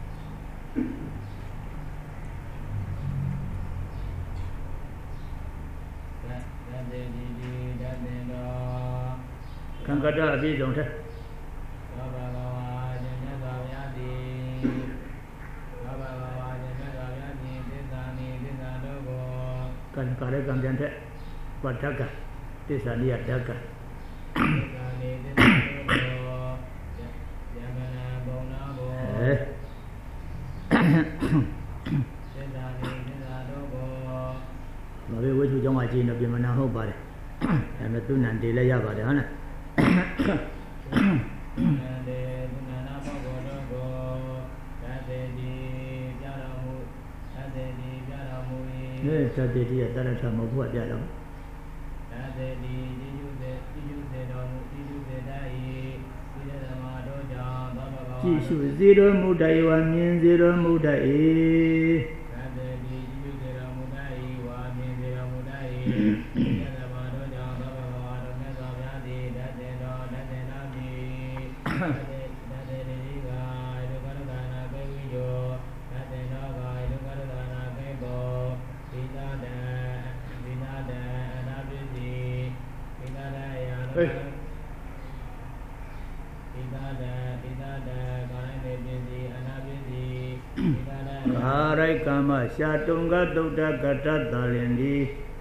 ခံကတ္တအပြည့်စုံတဲ့သောဘဂဝါဉာဏ်မြတ်စွာဘုရားသည်သောဘဂဝါဉာဏ်မြတ်စွာဘုရားသည်သစ္စာနိသစ္စာတို့ကိုကံကာရကံပြန်တဲ့ပဋ္ဌကသစ္စာနိယတက္ကသစ္စာနိသစ္စာတို့ကိုယမနာဘုံနာဘောသစ္စာနိသစ္စာတို့ကိုမဘေဝိသုကျောင်းမှာကြည်နေပြမနာဟုတ်ပါတယ်ဒါပေမဲ့သူနန္တေလည်းရပါတယ်ဟုတ်လားနန္တေသူနန္နာဘောဂောတို့ကိုသတ္တေတိပြတော်မူသတ္တေတိပြတော်မူ၏အဲသတ္တေတိရတရထမဟုတ်ဘူးပြတော်သတ္တေတိတိယုစေတိယုစေတော်မူတိယုစေတတ်၏ဒီရသမတို့ကြောင့်သောဘဂဝါကြည်ရှုစေတော်မူတတ်၏ဝါမြင်စေတော်မူတတ်၏သတ္တေတိတိယုစေတော်မူတတ်၏ဝါမြင်စေတော်မူတတ်၏ဒီရသမတို့ကြောင့်သောဘဂဝါတို့မြတ်စွာဘုရားသည်တတ်တင်တော်တတ်တင်တော်မူသတ္တေသတ္တေတိကဒုက္ခဒုက္ခနာပေဝိယောတတ်တင်တော်ကဒုက္ခဒုက္ခနာပေဘောသီတာတံသီတာတံအနာပိစီသီတာတံယာနသီတာတံသီတာတံကာယနေပိစီအနာပိစီသီတာတံကာရိကမ္မရှာတုံကသုတ္တကတ္တတလင်ဒီ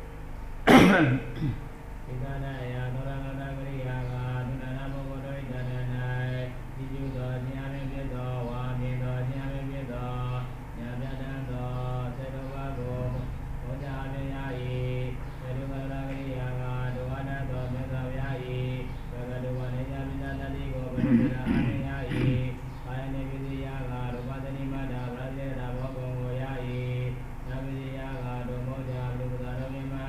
သီတာတံယာသောရငတကရိယာကဒုနနာဘောဂောတို့တဏ္ဍ၌ဒီကျူသောဉာဏ်ဖြင့်ဖြစ်သောဝါမြင်သောဉာဏ်ဖြင့်ဖြစ်သောဉာဏ်ပြတတ်သောစေတဝါကိုဘောဓာမြင်ရ၏စေတဝါကရိယာကဒုဝနသောမြတ်စွာဘုရား၏ဘဂဒုဝနေညာမိနာတတိကိုဘုရားအမြင်ရ၏ကာယနေပိစီယကရူပတဏိမတာဗရသေတာဘောကုံကိုရ၏နပိစီယကဒုမောဇာဘုရားတော်မြတ်တော်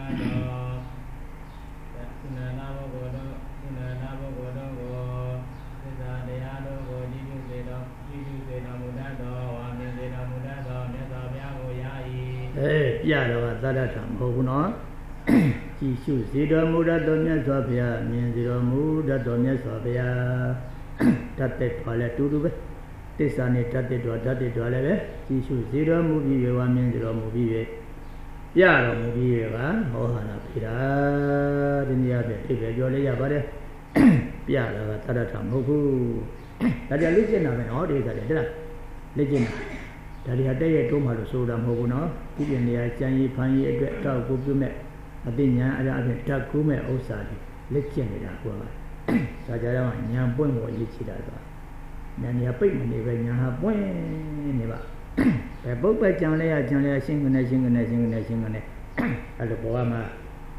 သုနနာဘောဂောတို့သုနနာဘောဂောတို့ကိုသစ္စာတရားတို့ကိုကြည်ပြုစေတော်ကြည်ပြုစေတော်မူတတ်သောဝါမြင်စေတော်မူတတ်သောမြတ်စွာဘုရားကိုရ၏အေးပြတော့ကသတ္တထမဟုတ်ဘူးနော်ကြည်ရှုစေတော်မူတတ်သောမြတ်စွာဘုရားမြင်စေတော်မူတတ်သောမြတ်စွာဘုရားတတ်တဲ့တော်လည်းတူတူပဲသစ္စာနဲ့တတ်တဲ့တော်တတ်တဲ့တော်လည်းပဲကြည်ရှုစေတော်မူပြီးဝါမြင်စေတော်မူပြီးပြတော်မူပြီးကမောဟနာဖိတာဒီနေရာပြည့်ပြည့်ပြောလေးရပါတယ်ပြတာကတရထမဟုတ်ဘူးဒါကြလေ့ကျင့်တာပဲနော်ဒီကတည်းကလားလေ့ကျင့်တာဒါတွေကတည့်ရဲ့တိုးမှလို့ဆိုတာမဟုတ်ဘူးနော်ဒီပြင်နေရာကြံရည်ဖန်ရည်အတွက်တောက်ကိုပြုမဲ့အသိဉာဏ်အရာအပြင်ဓာတ်ကူးမဲ့ဥစ္စာတွေလေ့ကျင့်နေတာကွာဒါကြတော့ဉာဏ်ပွင့်ဖို့ရည်ချတာဆိုတာဉာဏ်ရပိတ်မနေပဲဉာဏ်ဟာပွင့်နေပါဘယ်ပုတ်ပဲကြံလဲရကြံလဲရှင်းကနေရှင်းကနေရှင်းကနေရှင်းကနေအဲ့လိုပေါ်မှာ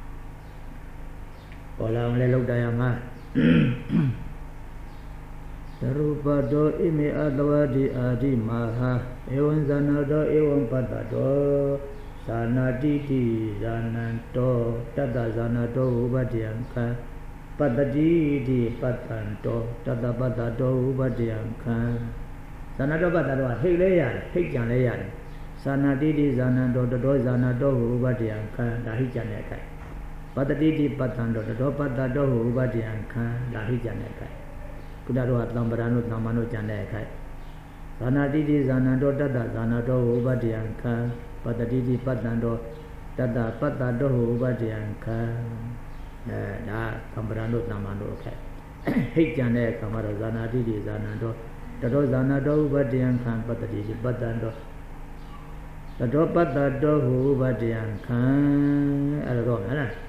ပေါ်လာအောင်လဲလောက်တရားမှာသရူပတောဣမေအတဝတိအာတိမဟာဧဝံဇာနာတောဧဝံပတ္တတောဇာနာတိတိဇာနံတောတတ္တဇာနာတောဥပတ္တယံခံပတ္တိတိပတ္တံတောတတ္တပတ္တတောဥပတ္တယံခံဇာနာတောပတ္တတောဟိတ်လဲရတယ်ဟိတ်ကြံလဲရတယ်ဇာနာတိတိဇာနံတောတတောဇာနာတောဥပတ္တယံခံဒါဟိတ်ကြံတဲ့အခိုက်ပတ္တိတိပတ္တံတောတတောပတ္တတောဥပတ္တယံခံဒါဟိတ်ကြံတဲ့အခိုက်ကုဒရောသံပရဏုသံမနုကြံတဲ့အခိုက်ဇာနာတိတိဇာနံတောတတ္တဇာနာတောဥပတ္တယံခံပတ္တိတိပတ္တံတောတတ္တပတ္တတောဥပတ္တယံခံအဲဒါသံပရဏုသံမနုအခိုက်ဟိတ်ကြံတဲ့အခါမှာတော့ဇာနာတိတိဇာနံတောတတောဇာနာတောဥပတ္တယံခံပတ္တိတိပတ္တံတောတတောပတ္တတောဥပတ္တယံခံအဲ့တော့ဟုတ်လား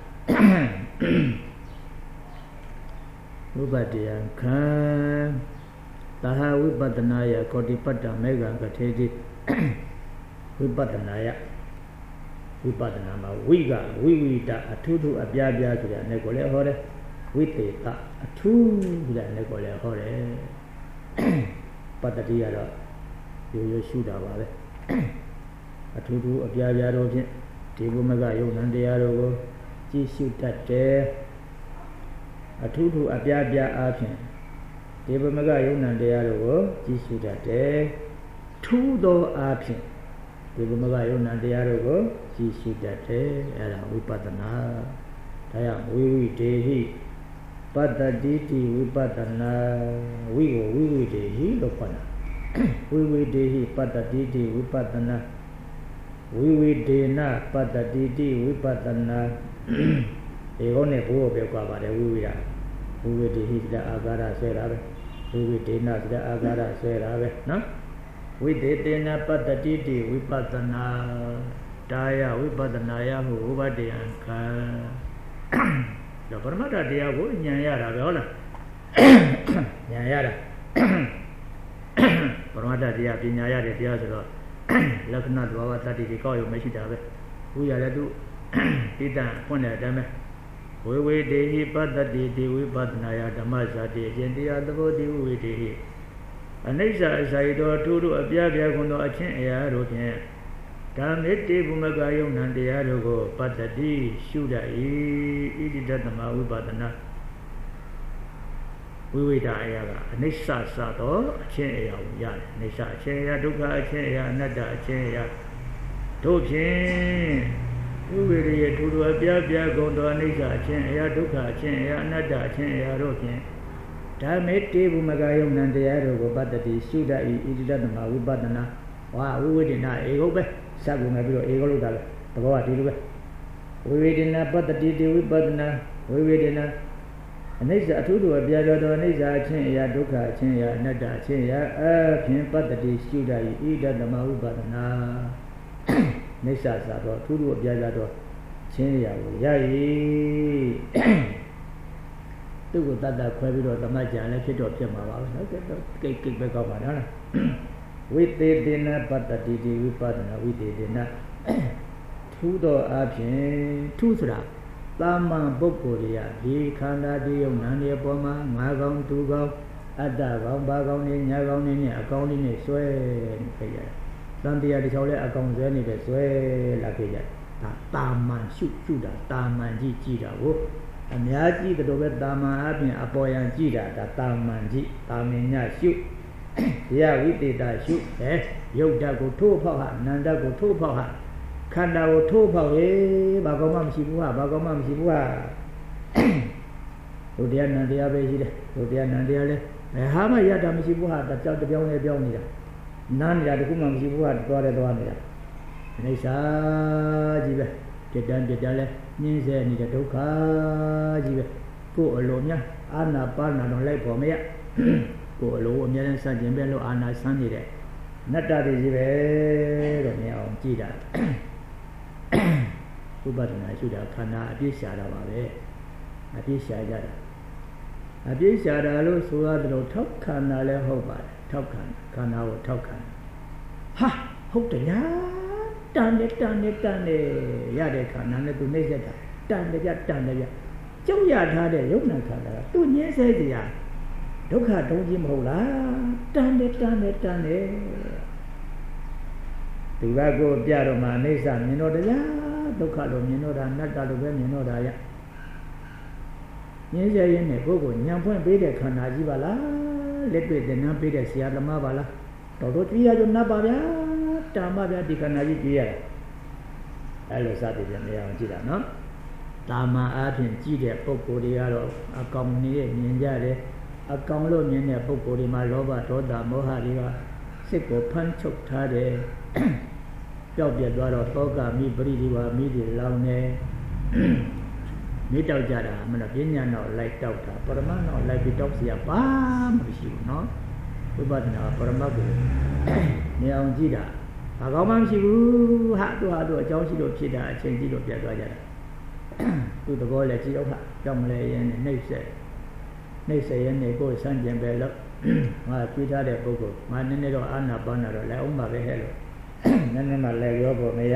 ဥပတ္တယံခံသဟဝိပဿနာယကောတိပတ္တမေဃံကထေတိဝိပဿနာယဝိပဿနာမှာဝိကဝိဝိတအထုထုအပြားပြားဆိုတဲ့အနေကိုလည်းဟောတယ်ဝိတေတအထုဆိုတဲ့အနေကိုလည်းဟောတယ်ပတ္တိကတော့ရိုးရိုးရှုတာပါပဲအထူးထူးအပြားပြားတို့ဖြင့်ဒီဘုမကယုံနံတရားတို့ကိုကြည့်ရှုတတ်တယ်အထူးထူးအပြားပြားအားဖြင့်ဒီဘုမကယုံနံတရားတို့ကိုကြည့်ရှုတတ်တယ်ထူးသောအားဖြင့်ဒီဘုမကယုံနံတရားတို့ကိုကြည့်ရှုတတ်တယ်အဲ့ဒါဝိပဿနာဒါကြောင့်ဝိဝိတေဟိပတ္တတိတိဝိပဿနာဝိကိုဝိဝိတေဟိလို့ခေါ်တာဝိဝိတေဟိပတ္တတိတိဝိပဿနာဝိဝိဒေနပတ္တတိတိဝိပဿနာဒီကောနဲ့ဘိုးကိုပြောကြပါတယ်ဝိဝိတာဝိဝိတေဟိတဲ့အာဃာရဆွဲတာပဲဝိဝိဒေနတဲ့အာဃာရဆွဲတာပဲနော်ဝိသေတေနပတ္တတိတိဝိပဿနာတာယဝိပဿနာယဟုဥပတ္တယံခံတော့ပရမတ္ထတရားကိုဉာဏ်ရတာပဲဟုတ်လားဉာဏ်ရတာပရမတ္ထတရားပညာရတဲ့တရားဆိုတော့လက္ခဏာသဘာဝတတ္တိတွေကောက်ရုံမရှိတာပဲဘုရားလည်းသူဣတံဖွင့်တဲ့အတိုင်းပဲဝိဝေတေဟိပတ္တတိတိဝိပဿနာယဓမ္မဇာတိအရှင်တရားသဘောတိဝိဝေတေဟိအနိစ္စအစာရတော်ထူးထူးအပြားပြားခွန်သောအချင်းအရာတို့ဖြင့်ဓမ္မေတိဘုမကယုံနံတရားတို့ကိုပတ္တတိရှုတတ်၏ဣတိတသမဝိပဿနာဝိဝိတာအရာကအနိစ္စစသောအချင်းအရာကိုရတယ်အနိစ္စအချင်းအရာဒုက္ခအချင်းအရာအနတ္တအချင်းအရာတို့ဖြင့်ဝိဝိရရဲ့ထူးထူးအပြားပြားကုန်သောအနိစ္စအချင်းအရာဒုက္ခအချင်းအရာအနတ္တအချင်းအရာတို့ဖြင့်ဓမ္မေတိဘုမကယုံနံတရားတို့ကိုပတ္တတိရှုတတ်၏ဣတိတသမဝိပဿနာဝါဝိဝိတနာဧကုပဲစပ်ကုန်ပြီးတော့ဧကုလို့တာလေသဘောကဒီလိုပဲဝိဝိတနာပတ္တတိတိဝိပဿနာဝိဝိတနာအနိစ္စအထူးတူအပြားတော်တော်အနိစ္စအချင်းအရာဒုက္ခအချင်းအရာအနတ္တအချင်းအရာအဖြင့်ပတ္တတိရှုတတ်၏ဣဒတမဝိပဿနာအနိစ္စသာတော့အထူးတူအပြားတော်ချင်းအရာကိုရ၏သူ့ကိုတတ်တတ်ခွဲပြီးတော့သမကြံလည်းဖြစ်တော့ဖြစ်မှာပါပဲနော်ကိတ်ကိတ်ပဲကောက်ပါနော်ဝိသေတေနပတ္တတိတိဝိပဿနာဝိသေတေနထူးသောအဖြင့်ထူးဆိုတာသာမန်ပုဂ္ဂိုလ်တွေကဒီခန္ဓာဒီယုံနာနေပေါ်မှာငါးကောင်သူကောင်အတ္တကောင်ဘာကောင်နေညာကောင်နေနဲ့အကောင်လေးနဲ့ဆွဲနေခဲ့ရတယ်။သံတရားတစ်ချောင်းလဲအကောင်ဆွဲနေတဲ့ဆွဲလာခဲ့ရတယ်။ဒါတာမန်ရှုရှုတာတာမန်ကြည့်ကြည့်တာကိုအများကြီးတို့ပဲတာမန်အပြင်အပေါ်ယံကြည့်တာဒါတာမန်ကြည့်တာမင်ညရှုရဝိတေတာရှုအဲယုတ်ဓာတ်ကိုထိုးဖောက်ဟာနန္ဓာတ်ကိုထိုးဖောက်ဟာခန္ဓာကိုထိုးဖောက်ရေဘာကောမှမရှိဘူးဟာဘာကောမှမရှိဘူးဟာဒုတရားနန္တရားပဲရှိတယ်ဒုတရားနန္တရားလဲဘယ်ဟာမှရတာမရှိဘူးဟာတကြောက်တပြောင်းနဲ့ပြောင်းနေတာနားနေတာတခုမှမရှိဘူးဟာသွားတယ်သွားနေတာအိဋ္ဌာကြီးပဲပြတန်းပြတန်းလဲညင်းစေနေတဲ့ဒုက္ခကြီးပဲကိုယ်အလိုများအာနာပါနာတော့လိုက်ပေါ်မရကိုယ်အလိုအများနဲ့စတင်ပဲလို့အာနာဆန်းနေတယ်နတ္တတွေကြီးပဲတော့မြင်အောင်ကြည့်တာဥပဒနာရှုတာခန္ဓာအပြည့်ရှာတာပါပဲအပြည့်ရှာကြတာအပြည့်ရှာတာလို့ဆိုရတယ်လို့ထောက်ခန္ဓာလည်းဟုတ်ပါတယ်ထောက်ခန္ဓာခန္ဓာကိုထောက်ခန္ဓာဟာဟုတ်တယ်လားတန်တယ်တန်တယ်တန်တယ်ရတဲ့ခန္ဓာနဲ့သူနှိမ့်ဆက်တာတန်တယ်ကြတန်တယ်ကြကျုပ်ရထားတဲ့ယုံနာခန္ဓာကသူညင်းဆဲကြရဒုက္ခတုံးကြီးမဟုတ်လားတန်တယ်တန်တယ်တန်တယ်ဒီဘက်ကိုပြတော့မှအိဋ္ဌာမြင်တော့တရားဒုက္ခလို့မြင်တော့တာအနတ္တလို့ပဲမြင်တော့တာရညင်းရရင်နဲ့ကိုယ်ကိုညံဖွင့်ပေးတဲ့ခန္ဓာကြီးပါလားလက်တွေ့သင်္นานပေးတဲ့ဆရာသမားပါလားတော်တော်ကြည့်ရကြနတ်ပါဗျာတာမဗျာဒီခန္ဓာကြီးကြည့်ရတယ်အဲ့လိုစသည်ဖြင့်နေအောင်ကြည့်တာနော်တာမန်အားဖြင့်ကြည့်တဲ့ပုဂ္ဂိုလ်တွေကတော့အကောင်နဲ့မြင်ကြတယ်အကောင်လို့မြင်တဲ့ပုဂ္ဂိုလ်တွေမှာလောဘဒေါသမောဟတွေကစိတ်ကိုဖမ်းချုပ်ထားတယ်ပျောက်ပြတ်သွားတော့သောကမိပရိဒီဝါမိတွေလောင်းနေမိတောက်ကြတာမလားပညာတော့လိုက်တောက်တာပရမတ်တော့လိုက်ပြီးတောက်เสียပါမရှိဘူးเนาะဝိပဿနာပရမတ်ကိုနေအောင်ကြည့်တာဘာကောင်းမှမရှိဘူးဟာသူဟာသူအကြောင်းရှိလို့ဖြစ်တာအချိန်ကြီးလို့ပြတ်သွားကြတာသူသဘောလည်းကြည့်တော့ဟာကြောက်မလဲရင်နှိမ့်ဆက်နှိမ့်ဆက်ရင်နေကိုစမ်းကြင်ပဲလို့ငါကြွေးထားတဲ့ပုဂ္ဂိုလ်ငါနည်းနည်းတော့အာနာပါနာတော့လည်းအောင်ပါပဲဟဲ့လို့နည်းနည်းမှလည်းရောဖို့မရ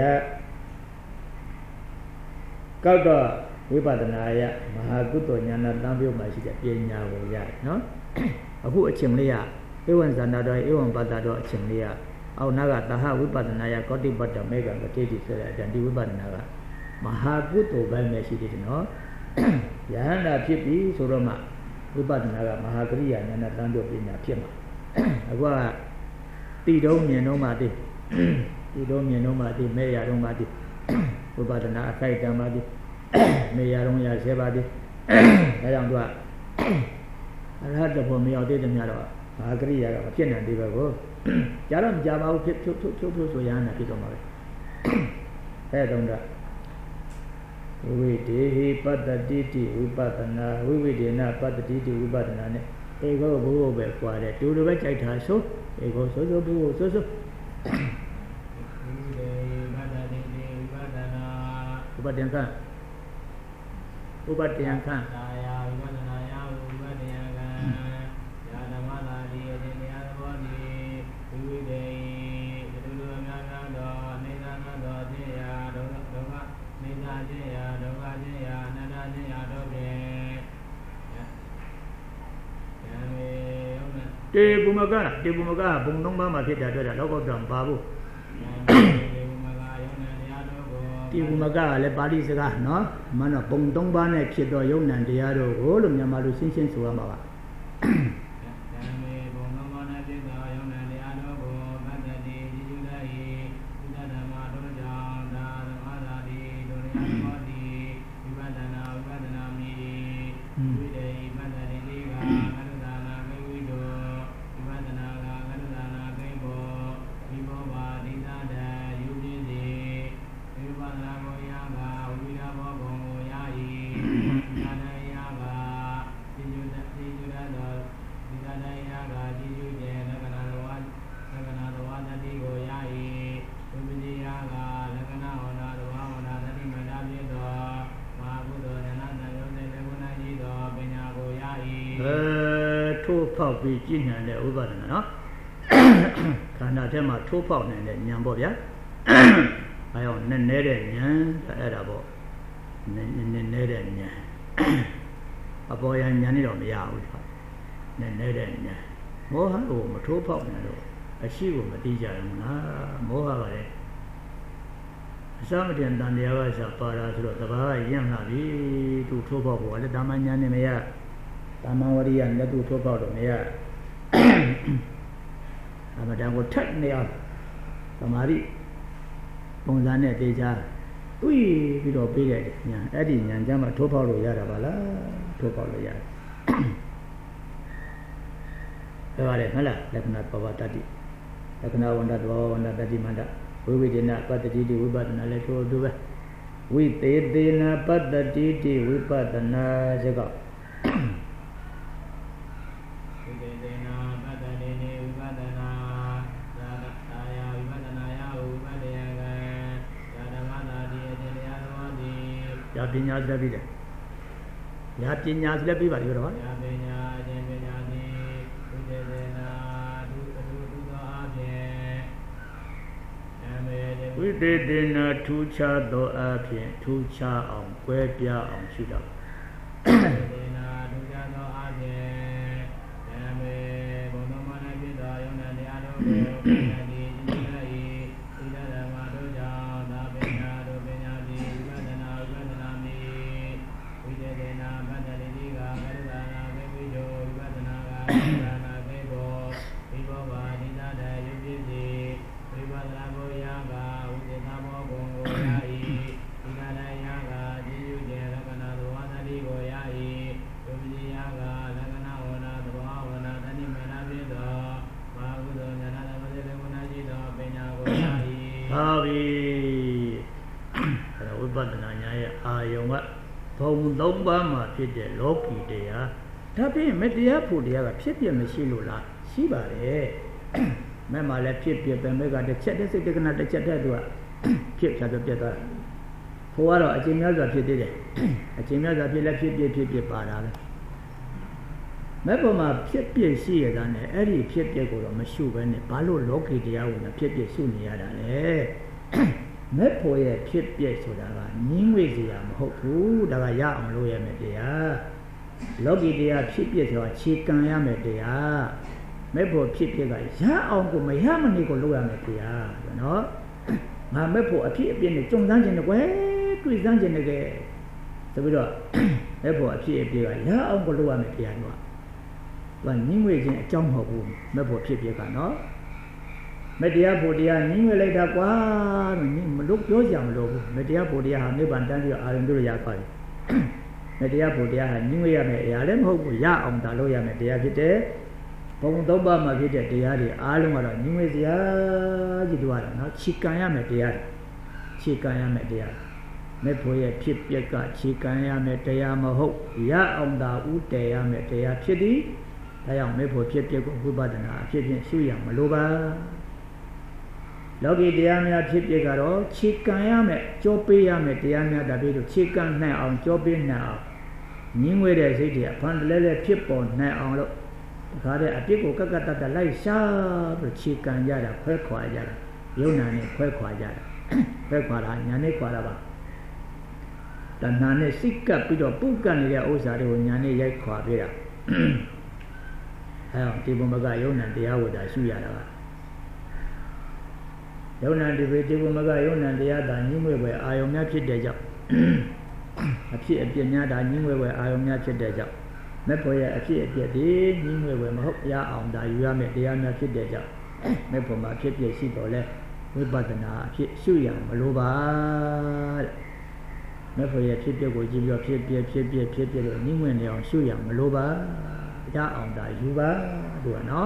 ကောက်တော့ဝိပဿနာရမဟာကုသိုလ်ဉာဏ်တန်ပြုတ်မှရှိတဲ့ပညာကိုရတယ်နော်အခုအချိန်လေးကဧဝံဇန္တာတော်ဧဝံပတ္တတော်အချိန်လေးကအောက်နာကသဟဝိပဿနာယကောတိပတ္တမေကံပတိတိဆိုတဲ့အတန်ဒီဝိပဿနာကမဟာကုသိုလ်ပိုင်းပဲရှိသေးတယ်နော်ယဟန္တာဖြစ်ပြီဆိုတော့မှဝိပဿနာကမဟာကရိယာဉာဏ်တန်တို့ပညာဖြစ်မှာအခုကတိတုံးမြင်တော့မှသိတိတုံးမြင်တော့မှသိမဲရတော့မှသိဝိပဿနာအခိုက်တံမှသိမဲရတော့ရဆဲပါသိအဲကြောင့်သူကအရဟတဖို့မရောက်သေးတယ်များတော့မဟာကရိယာတော့ဖြစ်နေသေးပဲကိုကြားတော့မကြားပါဘူးဖြစ်ဖြုတ်ဖြုတ်ဖြုတ်ဖြုတ်ဆိုရဟန္တာဖြစ်တော့မှာပဲအဲတုံးကဝိဝိတေဟိပတ္တတိတိဝိပဿနာဝိဝိဒေနပတ္တတိတိဝိပဿနာနဲ့ဧကောဘုဟုပဲကွာတယ်တူတူပဲကြိုက်တာဆိုဧကောဆိုဆိုဘုဟုဆိုဆိုဝိဝိတေပတ္တတိတိဝိပဿနာဥပတ္တံခံဥပတ္တံခံသာယဝိပဿနာယဝိပတ္တံခံယာဓမ္မလာတိအတိတရားသဘောတိဝိဝိတေတူတူအများများသောနေသနာသောအခြင်းရာဒုက္ခဒုက္ခနေသာခြင်းရာဒုက္ခခြင်းရာအနတ္တခြင်းရာတို့ဖြင့်တေဘုမကတေဘုမကဘုံသုံးပါးမှာဖြစ်တာတွေ့တာလောကုတ္တံပါဘူးတေဘုမကလည်းပါဠိစကားနော်မနော်ဘုံသုံးပါးနဲ့ဖြစ်တော့ယုံ nant တရားတို့ကိုလို့မြန်မာလူရှင်းရှင်းဆိုရမှာပါထိုးဖောက်ပြီးကြည့်နိုင်တဲ့ဥပဒနာနော်ခန္ဓာထဲမှာထိုးဖောက်နိုင်တဲ့ဉာဏ်ပေါ့ဗျာအဲအောင်နည်းနည်းတဲ့ဉာဏ်အဲ့ဒါပေါ့နည်းနည်းတဲ့ဉာဏ်အပေါ်ယဉာဏ်นี่တော့မရဘူးကွာနည်းနည်းတဲ့ဉာဏ်မောဟကိုမထိုးဖောက်နိုင်တော့အရှိကိုမသိကြဘူးလားမောဟကလည်းအစမတန်တန်တရားကစပါတာဆိုတော့တဘာကယဉ်လာပြီသူထိုးဖောက်ဖို့လည်းတာမဉာဏ်နဲ့မရတာမဝရိယနဲ့သူထိုးပေါက်တော့မရအမတန်ကိုထက်နေအောင်သမာဓိပုံစံနဲ့တေချာတွေးပြီးတော့ပေးလိုက်ညာအဲ့ဒီညာကြမှာထိုးပေါက်လို့ရတာပါလားထိုးပေါက်လို့ရတယ်ပြောရတယ်ဟုတ်လားလက္ခဏာပဝတ္တိလက္ခဏာဝန္တသဘောဝန္တတတိမန္တဝိဝိဒေနပတ္တိတိဝိပဿနာလည်းထိုးသူပဲဝိသေသေနပတ္တိတိဝိပဿနာစကောညာပညာစလက်ပြီးတယ်ညာပညာစလက်ပြီးပါလေတော့ညာပညာခြင်းပညာသည်ဝိသေသနာဒုအထုဒုသောအဖြင့်အမေဝိသေသနာထူးခြားသောအဖြင့်ထူးခြားအောင်ကွဲပြားအောင်ရှိတော့ဝိသေသနာထူးခြားသောအဖြင့်အမေဘုံတော်မ၌ဖြစ်သောယုံနာတရားတို့ကိုပညာသည်ရှိ၏သီလဓမ္မတို့ကြောင့်သာပညာတို့ပညာသည်ဝိပဿနာဝိပဿနာမိဝိသေသနာပတ္တိတိကကရုဏာနာမေဝိဇောဝိပဿနာကကရုဏာနာကေဘောဝိဘောဘာဒိသတယုပိစီဝိပဿနာဘောယကဝိသေသမောဘုံကိုယာဤဒီကရယကဒီယုကျေလက္ခဏာသဝသတိကိုယာဤယုပိယကလက္ခဏာဝနာသဘောဝနာတဏိမေနာပိသောမာဟုသောဉာဏသမသေလေကုဏရှိသောပညာကိုယာဤသာဘိဝိပဿနာဉာဏ်ရဲ့အာယုံကဘုံသုံးပါးမှာဖြစ်တဲ့လောကီတရားဒါပြင်မတရားဖို့တရားကဖြစ်ပြမရှိလို့လားရှိပါတယ်မဲ့မှာလည်းဖြစ်ပြပဲမဲ့ကတစ်ချက်တစ်စိတ်တက္ကနာတစ်ချက်တည်းသူကဖြစ်ချတော့ပြတ်သွားတယ်ဖို့ကတော့အကျဉ်းများစွာဖြစ်သေးတယ်အကျဉ်းများစွာဖြစ်လည်းဖြစ်ပြဖြစ်ပြပါတာပဲမဲ့ပေါ်မှာဖြစ်ပြရှိရတာနဲ့အဲ့ဒီဖြစ်ပြကိုတော့မရှုဘဲနဲ့ဘာလို့လောကီတရားကိုလည်းဖြစ်ပြရှုနေရတာလဲမဲ့ဖို့ရဲ့ဖြစ်ပြဆိုတာကငင်းငွေစရာမဟုတ်ဘူးဒါကရအောင်လုပ်ရမယ်တရားလောကီတရားဖြစ်ပြဆိုတာခြေကံရမယ်တရားမဲ့ဖို့ဖြစ်ဖြစ်ကရအောင်ကိုမရမနေကိုလုပ်ရမယ်တရားနော်ငါမဲ့ဖို့အဖြစ်အပြည့်နဲ့ကြုံစမ်းခြင်းနဲ့ကွယ်တွေ့စမ်းခြင်းနဲ့ကဲဆိုပြီးတော့မဲ့ဖို့အဖြစ်အပြည့်ကရအောင်ကိုလုပ်ရမယ်တရားတော့သူကညှင်းဝေခြင်းအကြောင်းမဟုတ်ဘူးမဲ့ဖို့ဖြစ်ဖြစ်ကနော်မတရားဖို့တရားညှင်းဝေလိုက်တာကွာလို့ညမလို့ပြောကြမလို့ဘူးမတရားဖို့တရားဟာနိဗ္ဗာန်တန်းပြီးအာရုံတို့ရသွားတယ်မတရားဖို့တရားဟာညှင်းဝေရမယ်အရာလည်းမဟုတ်ဘူးရအောင်ဒါလုပ်ရမယ်တရားဖြစ်တယ်ဘုံသုံးပါးမှာဖြစ်တဲ့တရားတွေအားလုံးကတော့ညှင်းဝေစရာကြီးတို့ကတော့နော်ခြေကံရမယ်တရားခြေကံရမယ်တရားမဲ့ဖို့ရဲ့ဖြစ်ပျက်ကခြေကံရမယ်တရားမဟုတ်ရအောင်ဒါဥတည်ရမယ်တရားဖြစ်သည်ဒါကြောင့်မဲ့ဖို့ဖြစ်ပျက်ကိုဝိပဿနာအဖြစ်ဖြင့်ရှုရမလို့ပါလောကီတရားများဖြစ်ပျက်ကတော့ခြေကံရမယ်ကြောပေးရမယ်တရားများဒါပြီးတော့ခြေကံနိုင်အောင်ကြောပေးနိုင်အောင်ညှင်းဝေတဲ့စိတ်တွေအဖန်တလဲလဲဖြစ်ပေါ်နိုင်အောင်လို့ဒါကြတဲ့အပြစ်ကိုကကတတလိုက်ရှာပြီးခြေကံကြတာခွဲခွာကြတာယုံနာနဲ့ခွဲခွာကြတာခွဲခွာတာညာနဲ့ခွာတာပါတဏှာနဲ့စိတ်ကပ်ပြီးတော့ပုတ်ကပ်နေတဲ့ဥစ္စာတွေကိုညာနဲ့ရိုက်ခွာပေးတာအဲတော့ဒီဘုံဘကယုံနာတရားဝတ္တရှုရတာကယုံနာဒီဘေဒီဘုံဘကယုံနာတရားသာညှိမွေ့ပဲအာယုံများဖြစ်တဲ့ကြောင့်အဖြစ်အပျက်များဒါညှိမွေ့ပဲအာယုံများဖြစ်တဲ့ကြောင့်မဲ့ဖို့ရဲ့အဖြစ်အပျက်ဒီညှိမွေ့ပဲမဟုတ်ရအောင်ဒါယူရမယ်တရားများဖြစ်တဲ့ကြောင့်မဲ့ဖို့မှာဖြစ်ပြရှိတော်လဲဝိပဿနာအဖြစ်ရှုရမလို့ပါတဲ့မဲ့ဖို့ရဲ့ဖြစ်ပြကိုကြည့်ပြီးတော့ဖြစ်ပြဖြစ်ပြဖြစ်ပြလို့ညှိမွေ့နေအောင်ရှုရမလို့ပါရအောင်ဒါယူပါတို့ကနော်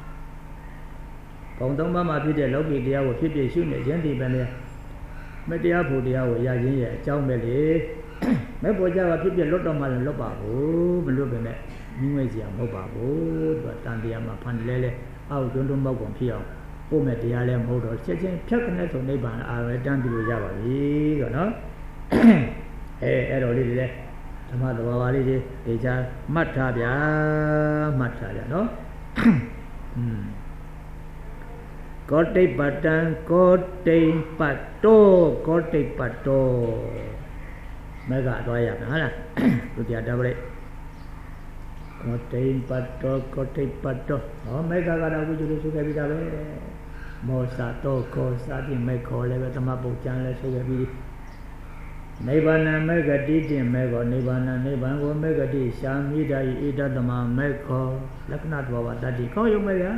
ဘုံသုံးပါးမှာဖြစ်တဲ့လောကီတရားကိုဖြစ်ပြရှုနေခြင်းဒီပဲလေမတရားဖို့တရားကိုရခြင်းရဲ့အကြောင်းပဲလေမဲ့ပေါ်ကြပါဖြစ်ပြလွတ်တော့မှလည်းလွတ်ပါဘူးမလွတ်ပဲနဲ့ညှိမွေ့စရာမဟုတ်ပါဘူးသူကတန်တရားမှာဖန်လဲလဲအောက်တွန်းတွန်းမောက်ကုန်ဖြစ်အောင်ပို့မဲ့တရားလည်းမဟုတ်တော့ချက်ချင်းဖြတ်ကနေဆိုနိဗ္ဗာန်အာရုံတန်းပြီးလို့ရပါပြီတော့နော်အဲအဲ့တော်လေးတွေလည်းဓမ္မသဘာဝလေးတွေဒေချာမှတ်ထားဗျာမှတ်ထားကြနော်อืมကောတိပတံကောတိပတ္တောကောတိပတ္တောမကသွားရမယ်ဟုတ်လားဒုတိယဓမ္မလေးကောတိပတ္တောကောတိပတ္တောဟောမေဃကတော့ဝိဇ္ဇလို့ဆိုခဲ့ပြီးတာပဲမောစတောကောစသည်မေခောလည်းပဲသမပုတ်ကျမ်းလည်းဆိုခဲ့ပြီးနိဗ္ဗာန်မေဂတိတင်မေခောနိဗ္ဗာန်နိဗ္ဗာန်ကိုမေဂတိရှာမိတာဤဣဒတမမေခောလက္ခဏာတော်ပါတတိခေါ်ရုံပဲဗျာ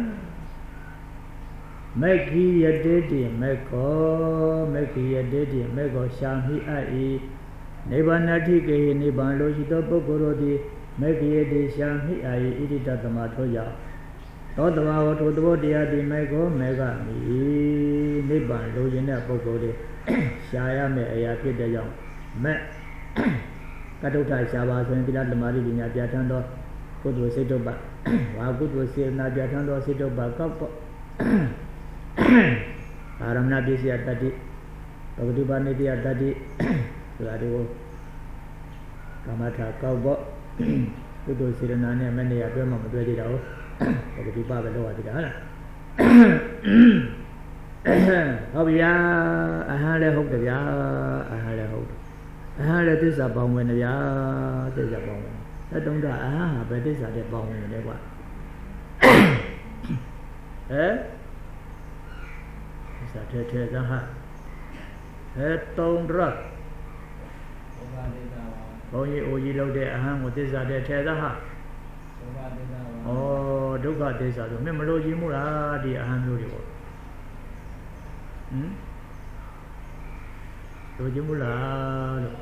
မေခိယတေတိမေခောမေခိယတေတိမေခောရှာမိအပ်ဤနိဗ္ဗာန်တိကေနိဗ္ဗာန်လိုရှိသောပုဂ္ဂိုလ်တို့သည်မေခိယတေရှာမိအပ်ဤဣဒတမထို့ကြောင့်သောတဘာဝထိုသဘောတရားသည်မေခောမေဃမိနိဗ္ဗာန်လိုချင်တဲ့ပုဂ္ဂိုလ်တွေရှာရမယ့်အရာဖြစ်တဲ့ကြောင့်မဲ့ကတုထရှာပါဆိုရင်သီလဓမ္မရိပညာပြဋ္ဌာန်းသောကုသိုလ်စိတ်တုပ္ပဝါကုသိုလ်စေနာပြဋ္ဌာန်းသောစိတ်တုပ္ပကောက်ပေါ့အာရမဏပစ္စယတတ္တိပဂတိပါဏိတယတတ္တိဆိုတာတွေကိုကမ္မထာကောက်ပေါ့ကုသိုလ်စေနာနဲ့မနေ့ကတွဲမှမတွဲသေးတာဟုတ်ပဂတိပါပဲလောက်ရသေးတာဟုတ်လားဟုတ်ဗျာအဟံလည်းဟုတ်တယ်ဗျာအဟံလည်းဟုတ်တယ်အဟံလည်းသစ္စာပေါင်းဝင်တယ်ဗျာသစ္စာပေါင်းဝင်သတ္တုံဒအဟံဟာပဲသစ္စာတဲ့ပေါင်းဝင်တယ်ကွာဟဲ့သစ္စာထဲထဲသဟဟဲ့တုံရဘုံကြီးအိုကြီးလောက်တဲ့အဟံကိုသစ္စာတဲ့ထဲသဟဩဒုက္ခသစ္စာဆိုမင်းမလို့ကြည့်မှုလားဒီအဟံမျိုးတွေပေါ့ဟမ်လိုချင်မလားလို့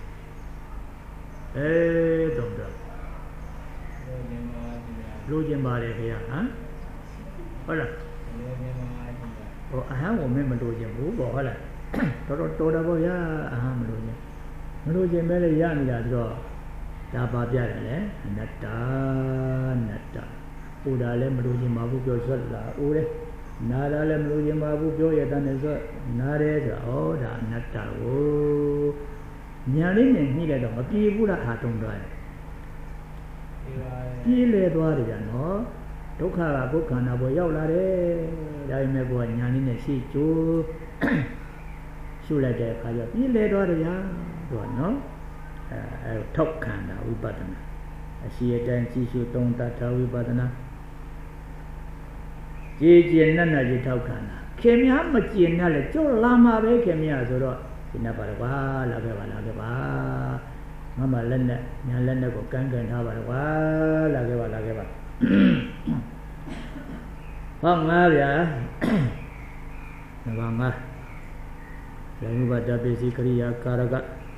အဲတော့တော့လိုချင်ပါတယ်ခင်ဗျာဟမ်ဟုတ်လားဟိုအဟံကိုမင်းမလိုချင်ဘူးပေါ့ဟုတ်လားတော်တော်တော်တော့ဗျာအဟံမလိုချင်မလိုချင်ပဲလေရနေတာတော့ဒါပါပြတယ်လေအနတ္တနတ္တဟိုဒါလည်းမလိုချင်ပါဘူးပြောဆွတ်လာအိုးတယ်နာတာလည်းမလို့ရင်ပါဘူးပြောရတဲ့နဲ့ဆိုနာတယ်ဆိုတော့ဩဒါအနတ္တကိုညာလေးနဲ့ညှိလိုက်တော့မပြေဘူးလားအာတုံသွားတယ်ပြေးလေသွားတယ်ကြာနော်ဒုက္ခကဘုခန္ဓာပေါ်ရောက်လာတယ်ဒါပေမဲ့ကိုကညာလေးနဲ့ရှိကျိုးရှုလိုက်တဲ့အခါကျပြေးလေသွားတယ်ကြာသူကနော်အဲအဲထောက်ခန္ဓာဝိပဿနာအရှိအတိုင်းကြည့်ရှုသုံးတတ်ဝိပဿနာကြေးကျင်နဲ့နဲ့ကြီးထောက်ခံတာခင်များမကျင်နဲ့လေကျုပ်လာမှာပဲခင်များဆိုတော့ဒီနေ့ပါတော့ကွာလာခဲ့ပါလာခဲ့ပါမမလက်နဲ့ညာလက်နဲ့ကိုကန်းကန်ထားပါတော့ကွာလာခဲ့ပါလာခဲ့ပါဟောငါဗျာငါငါလေဥပဒပိစီကရိယာကာရက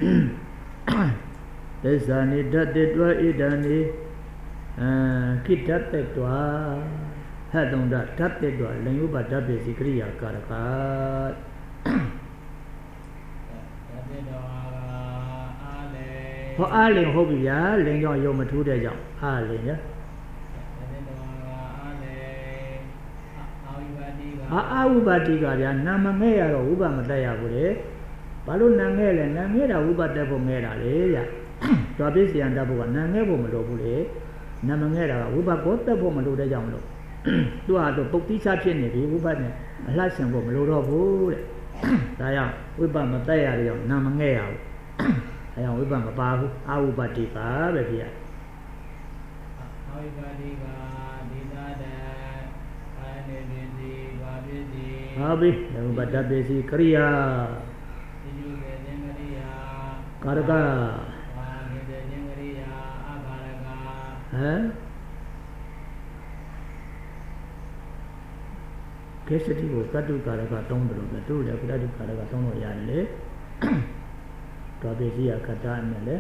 သစ္စာနိဓာတ်တေတွာဣဒံနိအာကိတ္တတေတွာဟတ်တုံဒဓာတ်တေတွာလေဥပဒပိစီကရိယာကာရကဟောအားလင်ဟုတ်ပြီဗျာလင်ကြောင့်ယုံမထူးတဲ့ကြောင့်အားလင်ညအာအာဥပတိကဗျာနာမငဲ့ရတော့ဥပမတက်ရဘူးလေဘာလို့နာငဲ့လဲနာငဲ့တာဥပတက်ဖို့ငဲ့တာလေဗျတော်ပြည့်စရန်တက်ဖို့ကနာငဲ့ဖို့မလိုဘူးလေနာမငဲ့တာကဥပကိုတက်ဖို့မလိုတဲ့ကြောင့်မလို့သူဟာတော့ပုတ်တိချဖြစ်နေပြီဥပနဲ့အလှရှင်ဖို့မလိုတော့ဘူးတဲ့ဒါကြောင့်ဥပမတက်ရတဲ့ကြောင့်နာမငဲ့ရဘူးအဲကြောင့်ဝိပ္ပမပါဘူးအာဥပတိကပဲဖြစ်ရအာဥပတိကဒီသာတအာနေပစ္စည်းဘာပစ္စည်းဟာဘိလေဥပဒပစ္စည်းကရိယာဒီယူတဲ့ခြင်းကရိယာကာရကအာနေတဲ့ခြင်းကရိယာအကာရကဟမ်ကေစတိကိုကတ္တုကာရကတောင်းတယ်လို့ပဲတို့လည်းကတ္တုကာရကတောင်းလို့ရတယ်လေတော်ပစ္စည်းကတ္တနဲ့လေ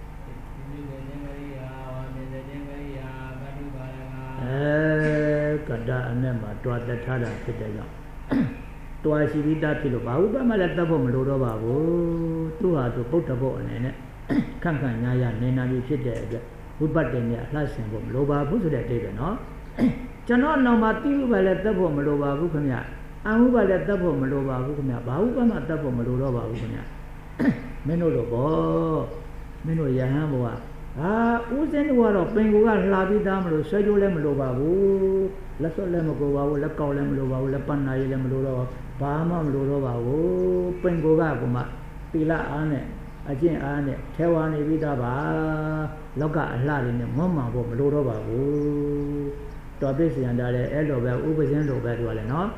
အဲကတ္တအနဲ့မှာတွားတထားတာဖြစ်တဲ့ကြောင့်တွားရှိပြီးသားဖြစ်လို့ဘာဥပမာလည်းတတ်ဖို့မလိုတော့ပါဘူးသူ့ဟာသူပုဒ်တဖို့အနေနဲ့ခန့်ခန့်ညာရနေနာပြီးဖြစ်တဲ့အတွက်ဝိပတ္တနဲ့အလှဆင်ဖို့မလိုပါဘူးဆိုတဲ့အတိတ်ပဲနော်ကျွန်တော်နောက်မှာတိဥပလည်းတတ်ဖို့မလိုပါဘူးခင်ဗျအဥပလည်းတတ်ဖို့မလိုပါဘူးခင်ဗျဘာဥပမာတတ်ဖို့မလိုတော့ပါဘူးခင်ဗျမင်းတို့တော့ဘောမင်းတို့ယဟန်ဘဝဟာဦးစင်းတို့ကတော့ပင်ကိုကလှပြီးသားမလို့ဆွဲကြိုးလည်းမလိုပါဘူးလက်စွပ်လည်းမကိုပါဘူးလက်ကောက်လည်းမလိုပါဘူးလက်ပန်းနာရီလည်းမလိုတော့ဘာမှမလိုတော့ပါဘူးပင်ကိုကကမှပီလာအားနဲ့အကျင့်အားနဲ့ထဲဝါနေပြီးသားပါလောကအလှလေးနဲ့မွမ်းမှန်ဖို့မလိုတော့ပါဘူးတော်ပြည့်စံတာလည်းအဲ့လိုပဲဥပဇင်းလိုပဲသူကလည်းနော်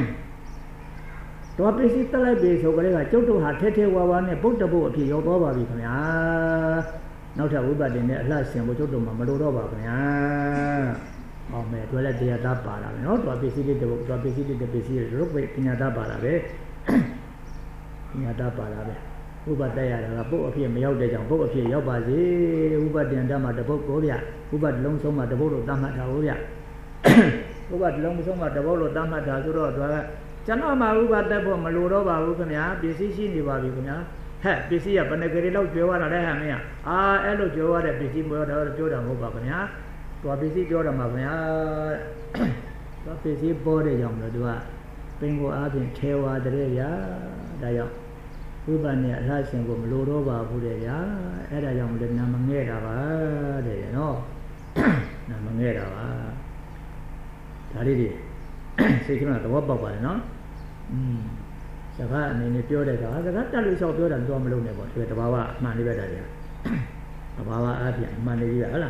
တော်ပစ္စည်းတက်လိုက်ပြီဆိုကြတဲ့ကကျုပ်တို့ဟာထဲထဲဝါဝါနဲ့ပုတ်တပုတ်အဖြစ်ရောက်သွားပါပြီခင်ဗျာနောက်ထပ်ဝိပဿနာနဲ့အလှဆင်ဖို့ကျုပ်တို့မှမလိုတော့ပါခင်ဗျာဟောမယ်တွေ့လက်တရားသားပါတာပဲနော်တော်ပစ္စည်းလေးတပုတ်တော်ပစ္စည်းလေးတစ်ပစ္စည်းရုပ်ပဲပညာသားပါတာပဲပညာသားပါတာပဲဥပတရတာကပုတ်အဖြစ်မရောက်တဲ့ကြောင့်ပုတ်အဖြစ်ရောက်ပါစေဥပတင်တတ်မှာတပုတ်ကိုဗျဥပတလုံးဆုံးမှာတပုတ်လို့တတ်မှတ်တာကိုဗျဥပတလုံးဆုံးမှာတပုတ်လို့တတ်မှတ်တာဆိုတော့သူကကျွန်တော်မှဥပတက်ဖို့မလိုတော့ပါဘူးခင်ဗျာပစ္စည်းရှိနေပါပြီခင်ဗျာဟဲ့ပစ္စည်းကဘယ်နှကလေးလောက်ကျွဲသွားတာလဲဟဲ့မင်းအာအဲ့လိုကျွဲသွားတဲ့ပစ္စည်းပြောတော့ပြောတာမဟုတ်ပါခင်ဗျာတော်ပစ္စည်းပြောတာမှာခင်ဗျာတော်ပစ္စည်းပေါ်တဲ့ကြောင့်လို့သူကပင်ကိုအားဖြင့်ထဲဝါတဲ့ဗျာဒါကြောင့်ဥပနဲ့အလှရှင်ကိုမလိုတော့ပါဘူးတဲ့ဗျာအဲ့ဒါကြောင့်လည်းနာမငဲ့တာပါတဲ့နော်နာမငဲ့တာပါဒါလေးတွေစိတ်ကသဘောပေါက်ပါတယ်နော်อืมစကားအနေနဲ့ပြောတဲ့အခါစကားတက်လို့လျှောက်ပြောတာတော့မလုပ်နဲ့ပေါ့ဒီတဘာဝအမှန်လေးပဲတာကြာတဘာဝအားဖြင့်အမှန်လေးကြီးဟုတ်လား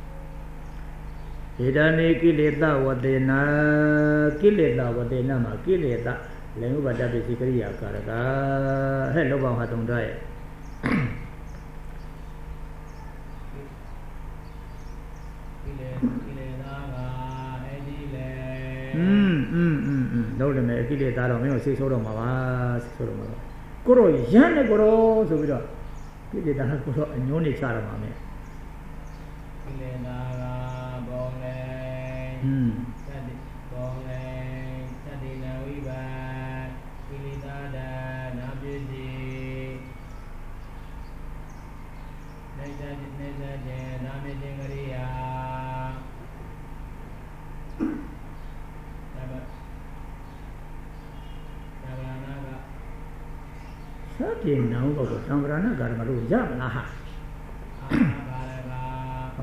ဧဒာနေကိလေသာဝတေနာကိလေသာဝတေနာမှာကိလေသာလေဥပဒပိစိကရိယာကာရကဟဲ့လောဘဟာတုံတဲ့ကိလေကိလေသာကအဲ့ဒီလေอืมอืมอืมอืมတော့တယ်မယ်ကိလေသာတော့မင်းကိုစိတ်ဆိုးတော့မှာပါစိတ်ဆိုးတော့မှာကိုတော့ရမ်းနေကိုတော့ဆိုပြီးတော့ကိလေသာကိုတော့အညိုးနေချတော့မှာမင်းကိလေသာကဘောလေอืมသတိဘောလေသတိနဝိပါကိလေသာဒါနာပစ္စည်းနေသတိနေသတိနာမခြင်းကရိယာသတိနောင်တော့သံဃာနာကရမလို့ရမလားဟာဩ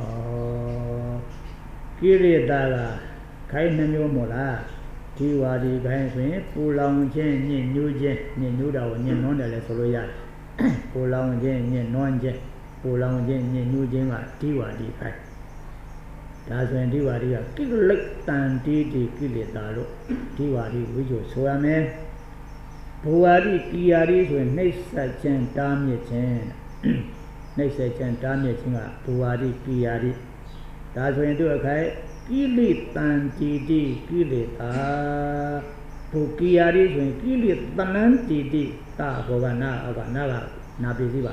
ကိရိတာကခိုင်းနှမျိုးမို့လားဒီဝါဒီခိုင်းဆိုရင်ပူလောင်ခြင်းညှဉ်းညူးခြင်းညှဉ်းညူးတာကိုညှဉ်းနှွမ်းတယ်လည်းဆိုလို့ရတယ်ပူလောင်ခြင်းညှဉ်းနှွမ်းခြင်းပူလောင်ခြင်းညှဉ်းညူးခြင်းကဒီဝါဒီခိုင်းဒါဆိုရင်ဒီဝါဒီကကိလေတန်တီတီကိလေသာလို့ဒီဝါဒီဝိဇ္ဇိုဆိုရမယ်ဘူဝါဒီကိယာဒီဆိုရင်နှိမ့်ဆက်ခြင်းတားမြစ်ခြင်းနှိမ့်ဆက်ခြင်းတားမြစ်ခြင်းကဘူဝါဒီကိယာဒီဒါဆိုရင်တို့အခိုင်ကိလေတန်တီတီကိလေသာဘူကိယာဒီဆိုရင်ကိလေတနန်တီတီတာဘောကနာအကနာကနာပစ္စည်းပါ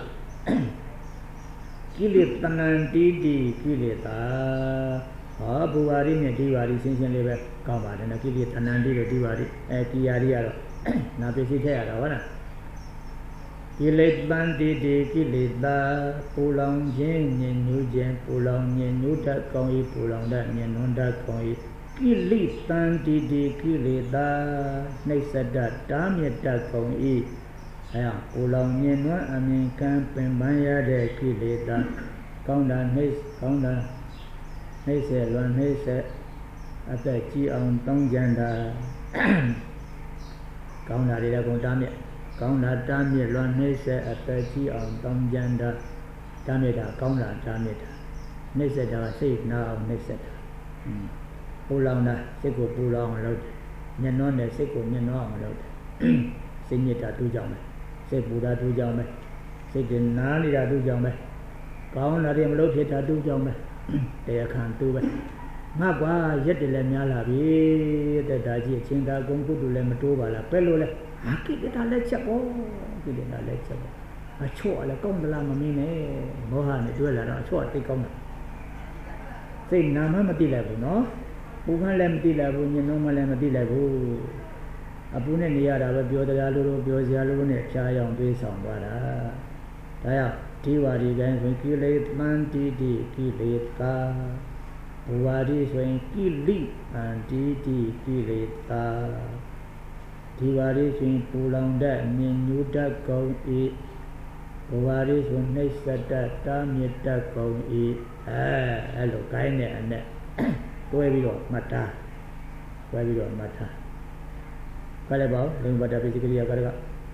ကိလေတနန်တီတီကိလေသာဟောဘူဝါဒီနဲ့ဒီဝါဒီရှင်းရှင်းလေးပဲကောင်းပါတယ်နော်ကိလေတနန်တီလို့ဒီဝါဒီအဲကိယာဒီကတော့နာပစ္စည်းထည့်ရတာဟုတ်လားကိလေတန်တီတီကိလေသာပူလောင်ခြင်းညင်ညူးခြင်းပူလောင်ညင်ညူးတတ်ကောင်း၏ပူလောင်တတ်ညင်နွန်းတတ်ကောင်း၏ကိလေတန်တီတီကိလေသာနှိမ့်ဆက်တတ်တားမြစ်တတ်ကောင်း၏အဲဟာပူလောင်ညင်နွန်းအမြင်ကံပင်ပန်းရတဲ့ကိလေသာကောင်းတာနှိမ့်ကောင်းတာနှိမ့်ဆက်လွန်နှိမ့်ဆက်အသက်ကြီးအောင်တောင်းကြံတာကောင်းတာတွေလည်းကုန်တားမြစ်ကောင်းတာတားမြစ်လွန်နှိမ့်ဆက်အသက်ကြီးအောင်တောင်းကြံတာတားမြစ်တာကောင်းတာတားမြစ်တာနှိမ့်ဆက်တာစိတ်နာအောင်နှိမ့်ဆက်တာပူလောင်တာစိတ်ကိုပူလောင်အောင်လုပ်တယ်ညှဉ်းနှောတဲ့စိတ်ကိုညှဉ်းနှောအောင်လုပ်တယ်စိတ်ညစ်တာတူးကြောင်ပဲစိတ်ပူတာတူးကြောင်ပဲစိတ်ကနားနေတာတူးကြောင်ပဲကောင်းတာတွေမလုပ်ဖြစ်တာတူးကြောင်ပဲတရားခံတူးပဲငါကွာရက်တယ်လည်းများလာပြီတဲ့ဒါကြီးအချင်းသာကုန်းကုတူလည်းမတိုးပါလားပဲလို့လဲဟာကိလေသာလည်းချက်ပေါ့ကိလေသာလည်းချက်ပေါ့အချော့လည်းကောင်းသလားမမင်းနဲ့မောဟနဲ့တွေ့လာတော့အချော့တိတ်ကောင်းတယ်စိတ်နာမှမသိလိုက်ဘူးနော်ပူမှလည်းမသိလိုက်ဘူးညှဉ်းနှောမှလည်းမသိလိုက်ဘူးအပူနဲ့နေရတာပဲပြောတရားလို့လို့ပြောစရာလို့နဲ့ဖြားရောင်တွေးဆောင်သွားတာဒါကြောင့်ဒီဝါဒီတိုင်းဆိုကိလေသန်တီတီကိလေသာဘူဝါဒီဆိုရင်ကိလိအန်တီတီကိလေသာဒီဝါဒီဆိုရင်ပူလောင်တတ်မြင်ညူတတ်ကောင်း၏ဘူဝါဒီဆိုနှိမ့်ဆက်တတ်တားမြစ်တတ်ကောင်း၏အဲအဲ့လိုကိုင်းတဲ့အနဲ့တွဲပြီးတော့မှတ်တာတွဲပြီးတော့မှတ်တာခါလည်းပေါ့လိင်္ဂဘတပိစိကရိယာကရက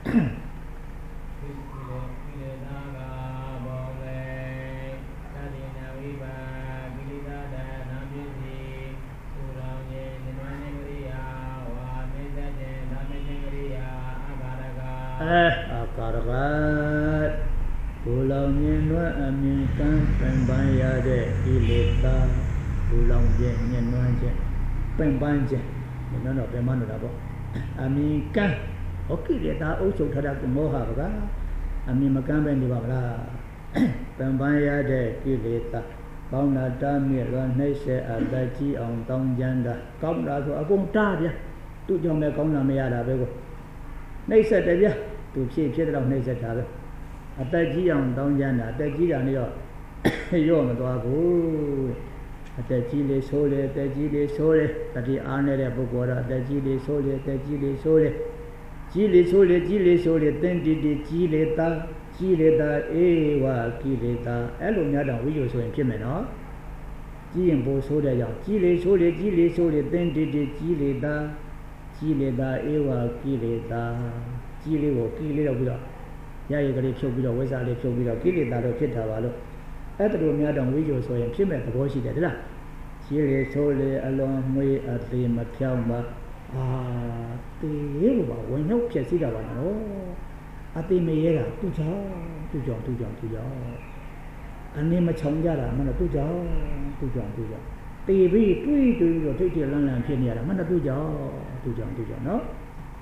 အာကာရကဘူလောင်မြင်လွမ်းအမြင်ကံပင်ပန်းရတဲ့ကိလေသာဘူလောင်ခြင်းညှဉ်းနှွမ်းခြင်းပင်ပန်းခြင်းညှဉ်းနှွမ်းတော့ပင်ပန်းတော့တာပေါ့အမြင်ကံဟောကိလေသာအုပ်ချုပ်ထားတဲ့မောဟပါကအမြင်မကမ်းပဲနေပါမလားပင်ပန်းရတဲ့ကိလေသာကောင်းတာတားမြစ်လွန်နှိမ့်ဆက်အသက်ကြီးအောင်တောင်းကြမ်းတာကောင်းတာဆိုအကုန်တားဗျာသူ့ကြောင့်လည်းကောင်းတာမရတာပဲကိုနှိမ့်ဆက်တယ်ဗျာသူဖြစ်ဖြစ်တော့နှိမ့်ဆက်တာပဲအသက်ကြီးအောင်တောင်းကြမ်းတာအသက်ကြီးတာနေတော့ရော့မသွားဘူးအသက်ကြီးလေးဆိုးလေအသက်ကြီးလေးဆိုးလေတတိအားနေတဲ့ပုဂ္ဂိုလ်တော့အသက်ကြီးလေးဆိုးလေအသက်ကြီးလေးဆိုးလေကြီးလေးဆိုးလေကြီးလေးဆိုးလေတင်းတီတီကြီးလေတာကြီးလေတာအေးဝါကြီးလေတာအဲ့လိုများတော့ဝိဇ္ဇိုဆိုရင်ဖြစ်မယ်နော်ကြီးရင်ပိုဆိုးတဲ့ကြောင့်ကြီးလေးဆိုးလေကြီးလေးဆိုးလေတင်းတီတီကြီးလေတာကြီးလေတာအေးဝါကြီးလေတာကြီးလေးကိုကြီးလေးတော့ပြီးတော့ရရကလေးဖြုတ်ပြီးတော့ဝိဇ္ဇာလေးဖြုတ်ပြီးတော့ကိလေသာတော့ဖြစ်တာပါလို့အဲ့ဒါလိုများတော့ဝိဇ္ဇိုဆိုရင်ဖြစ်မဲ့သဘောရှိတယ်တလားကြီးလေဆိုးလေအလွန်မွေးအသေးမဖြောင်းပါအာတေးလို့ပါဝင်နှုတ်ဖြစ်စီတာပါနော်အသေးမရဲတာသူ့ကြောင့်သူ့ကြောင့်သူ့ကြောင့်သူ့ကြောင့်အနေမချောင်ကြတာမနဲ့သူ့ကြောင့်သူ့ကြောင့်သူ့ကြောင့်တေးပြီးတွေးတွေးပြီးတော့ထိတ်ထိတ်လန့်လန့်ဖြစ်နေရတာမနဲ့သူ့ကြောင့်သူ့ကြောင့်သူ့ကြောင့်နော်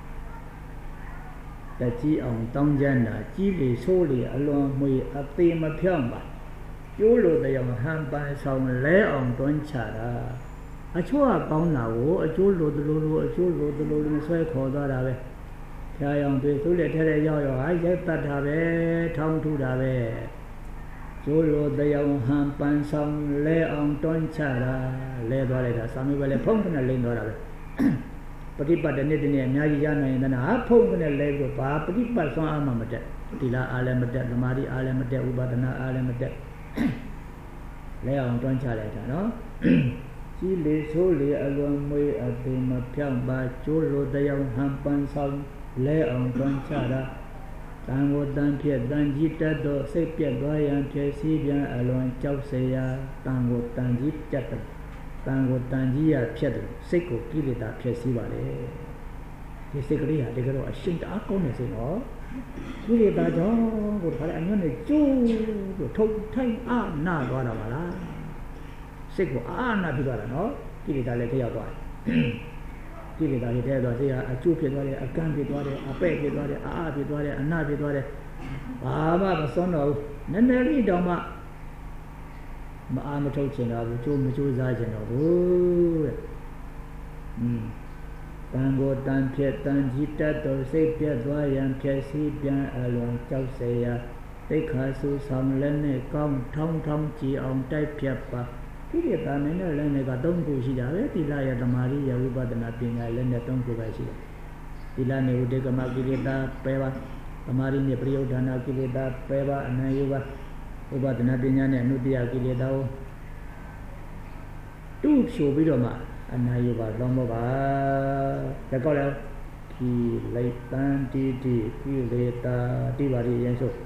တကြီးအောင်တောင်းကြမ်းတာကြီးလေဆိုးလေအလွန်မွေအသေးမဖြောင်းပါကျိုးလိုတဲ့အောင်ဟန်ပန်းဆောင်လဲအောင်တွန်းချတာအချို့ကကောင်းတာကိုအကျိုးလိုသလိုလိုအကျိုးလိုသလိုလိုဆွဲခေါ်သွားတာပဲဖြာရောင်တွေဆိုးလေထဲထဲရောက်ရောက်ဟာရိုက်တတ်တာပဲထောင်းထူတာပဲကျိုးလိုတဲ့အောင်ဟန်ပန်းဆောင်လဲအောင်တွန်းချတာလဲသွားလိုက်တာစာမေးပွဲလဲဖုံးကနေလိမ့်သွားတာပဲပฏิပတ်တဲ့နေ့တနေ့အများကြီးရနိုင်ရင်တော့ဟာဖုံးကနေလဲပြီးဘာပฏิပတ်ဆွမ်းအားမှမတက်ဒီလားအားလည်းမတက်သမာဓိအားလည်းမတက်ဥပဒနာအားလည်းမတက်လဲအောင်တွန်းချလိုက်တာနော်ကြီးလေဆိုးလေအလွန်မွေးအသေးမဖြောင်းပါကျိုးလိုတရားဟန်ပန်းဆောင်လဲအောင်တွန်းချတာတန်ကိုတန်ဖြစ်တန်ကြီးတက်တော့စိတ်ပြက်သွားရန်ဖြစ်စီပြန်အလွန်ကြောက်เสียတန်ကိုတန်ကြီးပြတ်တယ်တန်ကိုတန်ကြီးရဖြတ်တယ်စိတ်ကိုကိလေသာဖြတ်စည်းပါလေဒီစိတ်ကလေးဟာတကယ်တော့အရှိန်တအားကောင်းနေစိတ်နော်ကိလေသာကြောင့်ကိုထားတဲ့အညွန့်နဲ့ကျိုးလို့ထုတ်ထိုင်အာနာသွားတာပါလားစိတ်ကိုအာနာပြီးသွားတာနော်ကိလေသာလည်းထရောက်သွားတယ်ကိလေသာတွေထဲသွားစိတ်ဟာအကျိုးဖြစ်သွားတယ်အကန့်ဖြစ်သွားတယ်အပဲ့ဖြစ်သွားတယ်အာအဖြစ်သွားတယ်အနာဖြစ်သွားတယ်ဘာမှမစွန့်တော့ဘူးနည်းနည်းလေးတောင်မှမအားမထုတ်ချင်တော့ဘူးကျိုးမကျိုးစားချင်တော့ဘူးတဲ့อืมတန်ကိုတန်ဖြစ်တန်ကြီးတတ်တော်စိတ်ပြတ်သွားရန်ဖြစ်စီပြန်အလုံးကြောက်စေရသိခါဆူဆောင်လည်းနဲ့ကောင်းထောင်းထောင်းကြည်အောင်တိုက်ဖြတ်ပါဒီရတာနဲ့လည်းနဲ့ကသုံးခုရှိတာပဲတိလရသမာဓိရဝိပဿနာပညာလည်းနဲ့သုံးခုပဲရှိတယ်တိလနဲ့ဥဒေကမကိလေသာပယ်ပါသမာဓိနဲ့ပရိယုဒ္ဓနာကိလေသာပယ်ပါအနံယုပါဥပဒနာပညာနဲ့အနုတ္တိယကိလေသာကိုတူးဖြိုပြီးတော့မှအနာယုပါလောမောပါဒါကောက်လဲဒီလိုက်တန်တီတီကိလေသာတိပါရိယံဆို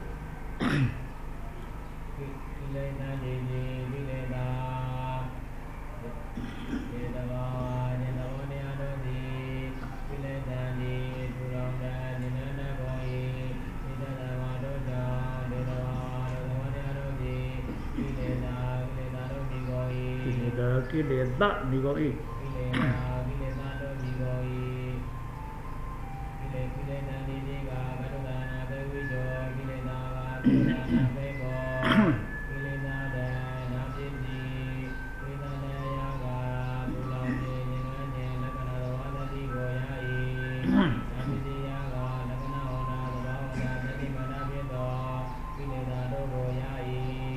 ကိလေသာတိတိကိလေသာေတဘာဉာဏ်တော်တရားတို့သည်ကိလေသာတိပူလောင်တဲ့ဉာဏ်နဲ့ကို၏ဣဒသဘာတို့ကြောင့်ဒေတဘာတို့သဘောတရားတို့သည်ကိလေသာကိလေသာတို့ဒီကို၏ကိလေသာကိလေသာဒီကို၏ကိလေသာကိလေသာတို့ဒီကို၏ကိလေကိလေသာတိတိကဘဒုဒါနာဘေဝိဇောကိလေသာကကိလေသာဘေဘောကိလေသာဒနာပိတိကိလေသာဒယာကဘုလောင်ခြင်းဉာဏ်ဉာဏ်လက္ခဏာဝါဒတိကိုရ၏နာပိတိယာကလက္ခဏာဝါဒသဘာဝဒသတိမနာဖြစ်သောကိလေသာတို့ကိုရ၏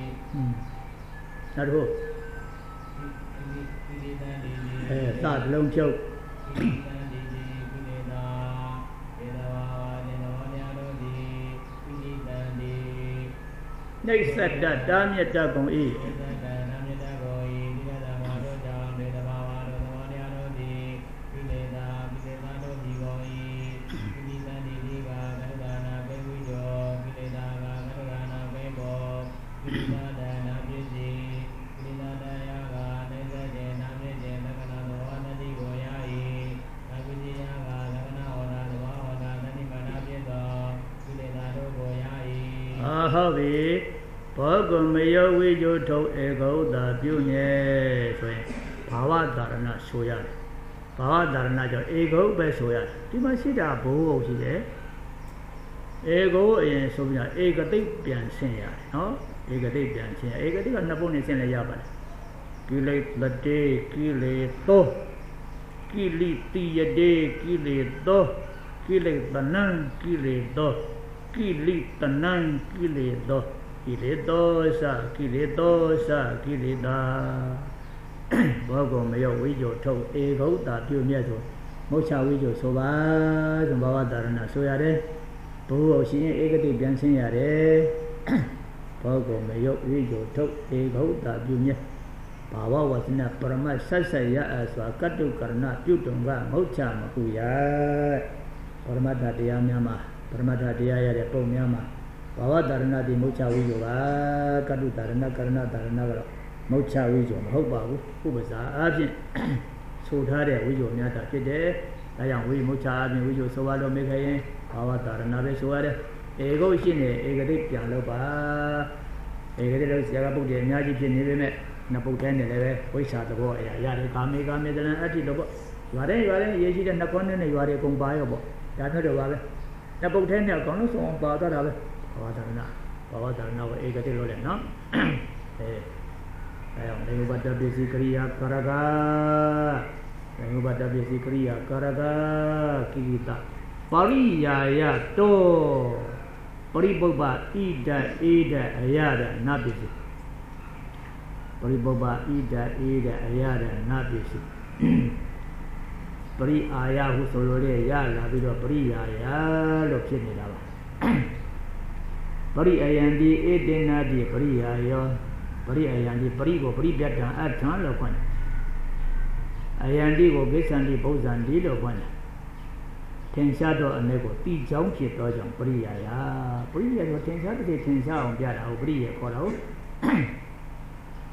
နောက်တစ်ခုကိလေသာတိတိအဲသတလုံးဖြုတ်ကိလေသာတိတိကိလေသာေတဘာဉာဏ်တော်တရားတို့သည်ကိလေသာတိနှိစ္စတတာမြတ်တကုန်၏ကိလေသာနာမြတ်တကို၏ကိလေသာဘာတို့ကြောင့်ဒေတဘာဝတို့သဘောတရားတို့သည်ကိလေသာကိလေသာတို့ဒီကို၏ကိလေသာတိတိကကရုဏာနာဘေဝိဇောကိလေသာကကရုဏာနာဘေဘောကိလေသာဒနာပြည့်စီကိလေသာတရားကနေသတဲ့နာမြင့်တဲ့လက္ခဏာသောအနတ္တိကိုရ၏နာပိတိယကလက္ခဏာဟောတာသဘာဝတာသတိမနာပြည့်သောကိလေသာတို့ကိုရ၏အာဟုတ်ပြီဘောကမယောဝိဇုထုတ်ဧကုဒ္ဓပြုညေဆိုရင်ဘာဝတာရဏဆိုရတယ်ဘာဝတာရဏကြောင့်ဧကုဒ္ဓပဲဆိုရတယ်ဒီမှာရှိတာဘိုးဘုံရှိတယ်ဧကုဒ္ဓအရင်ဆိုပြီးဧကတိတ်ပြန်ဆင်းရတယ်နော်ဧကတိတ်ပြန်ဆင်းရဧကတိတ်ကနှစ်ပုဒ်နဲ့ဆင်းလဲရပါတယ်ကိလေသာတေကိလေသောကိလိတိယတေကိလေသောကိလေသနံကိလေသောကိလိတနံကိလေသောကိလေသောသကိလေသောသကိလေသာဘောကုံမယောဝိဇ္ဇောထုတ်ဧကုဒ္ဓပြုမြတ်ဆိုမုတ်ချဝိဇ္ဇောဆိုပါဆိုဘာဝတာရဏဆိုရတယ်ဘုဟုရှိရင်ဧကတိပြန်ဆင်းရတယ်ဘောကုံမယောဝိဇ္ဇောထုတ်ဧကုဒ္ဓပြုမြတ်ဘာဝဝသနာပရမတ်ဆက်ဆက်ရအစွာကတ္တုကရဏပြုတုံကမုတ်ချမကူရပရမတ္ထတရားများမှာပရမတ္ထတရားရတဲ့ပုံများမှာဘာဝတာရဏတိမုတ်ချဝိဇ္ဇောပါကတ္တုတာရဏကရဏတာရဏကတော့မုတ်ချဝိဇ္ဇောမဟုတ်ပါဘူးဥပစာအပြင်ဆိုထားတဲ့ဝိဇ္ဇောများတာဖြစ်တယ်ဒါကြောင့်ဝိမုတ်ချအပြင်ဝိဇ္ဇောဆိုပါလို့မေခရင်ဘာဝတာရဏပဲဆိုရတယ်ဧကုတ်ရှိနေဧကတိပြန်လို့ပါဧကတိလို့ဆရာကပုဒ်တယ်အများကြီးဖြစ်နေပေမဲ့နှစ်ပုဒ်ထဲနဲ့လည်းပဲဝိชาသဘောအရာရတယ်ကာမေကာမေတလံအတ္တိလို့ပေါ့ရွာတဲ့ရွာတဲ့ရေးရှိတဲ့နှစ်ခွန်းနဲ့ရွာတွေအကုန်ပါရောပေါ့ဒါမျိုးတော့ပါပဲနှစ်ပုဒ်ထဲနဲ့အကောင်လုံးစုံပါသွားတာပဲဘာဝတာရဏဘာဝတာရဏကိုဧကတိလို့လေနော်အဲအဲအောင်လေဘတ်တပစ္စည်းကရိယာကရကလေဘတ်တပစ္စည်းကရိယာကရကကိရိတပါရိယာယတောပရိပုပ္ပဣဒဧဒအယဒနပစ္စည်းပရိပုပ္ပဣဒဧဒအယဒနပစ္စည်းပရိအာယဟုဆိုလိုတဲ့ရလာပြီးတော့ပရိယာယလို့ဖြစ်နေတာပါပရိအယံတိဧတေနတိပရိယာယောပရိအယံတိပရိကိုပရိပြတ္တံအထံလို့ခေါ်တယ်အယံတိကိုကိစ္ဆန္တိပုဇ္ဇန္တိလို့ခေါ်တယ်ထင်ရှားသောအနေကိုတိကြောင်းဖြစ်သောကြောင့်ပရိယာယပရိယာကိုထင်ရှားတဲ့ထင်ရှားအောင်ပြတာဟုတ်ပရိယာခေါ်တာဟုတ်ပ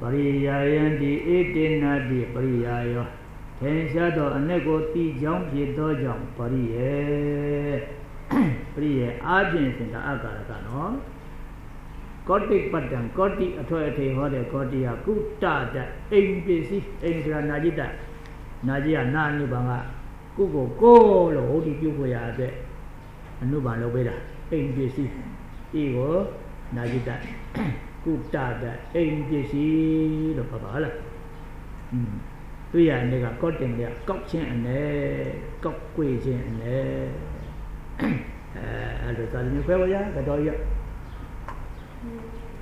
ပရိယာယံတိဧတေနတိပရိယာယောထင်ရှားသောအ내ကိုတိကြောင်းဖြစ်သောကြောင့်ပရိယေပရိယေအာဖြင့်စင်တာအကာရကနော်ကောတိပတ္တံကောတိအထွတ်အထိပ်ဟောတဲ့ကောတိဟာကုတ္တတအိမ်ပစ္စည်းအိမ်ဆိုတာနာจิตတနာจิตကနာအနုဘံကကုကိုကိုလို့ဟုတ်ဒီပြုဖို့ရအတွက်အနုဘံလုပ်ပေးတာအိမ်ပစ္စည်းဤကိုနာจิตတကုတ္တတအိမ်ပစ္စည်းလို့ပြောပါလားอืมတွေ့ရတဲ့ကကောတင်တဲ့ကောက်ချင်းအနေကောက်ကွေချင်းအနေအဲအဲ့လိုသာလမျိုးခွဲပါရတော်ရ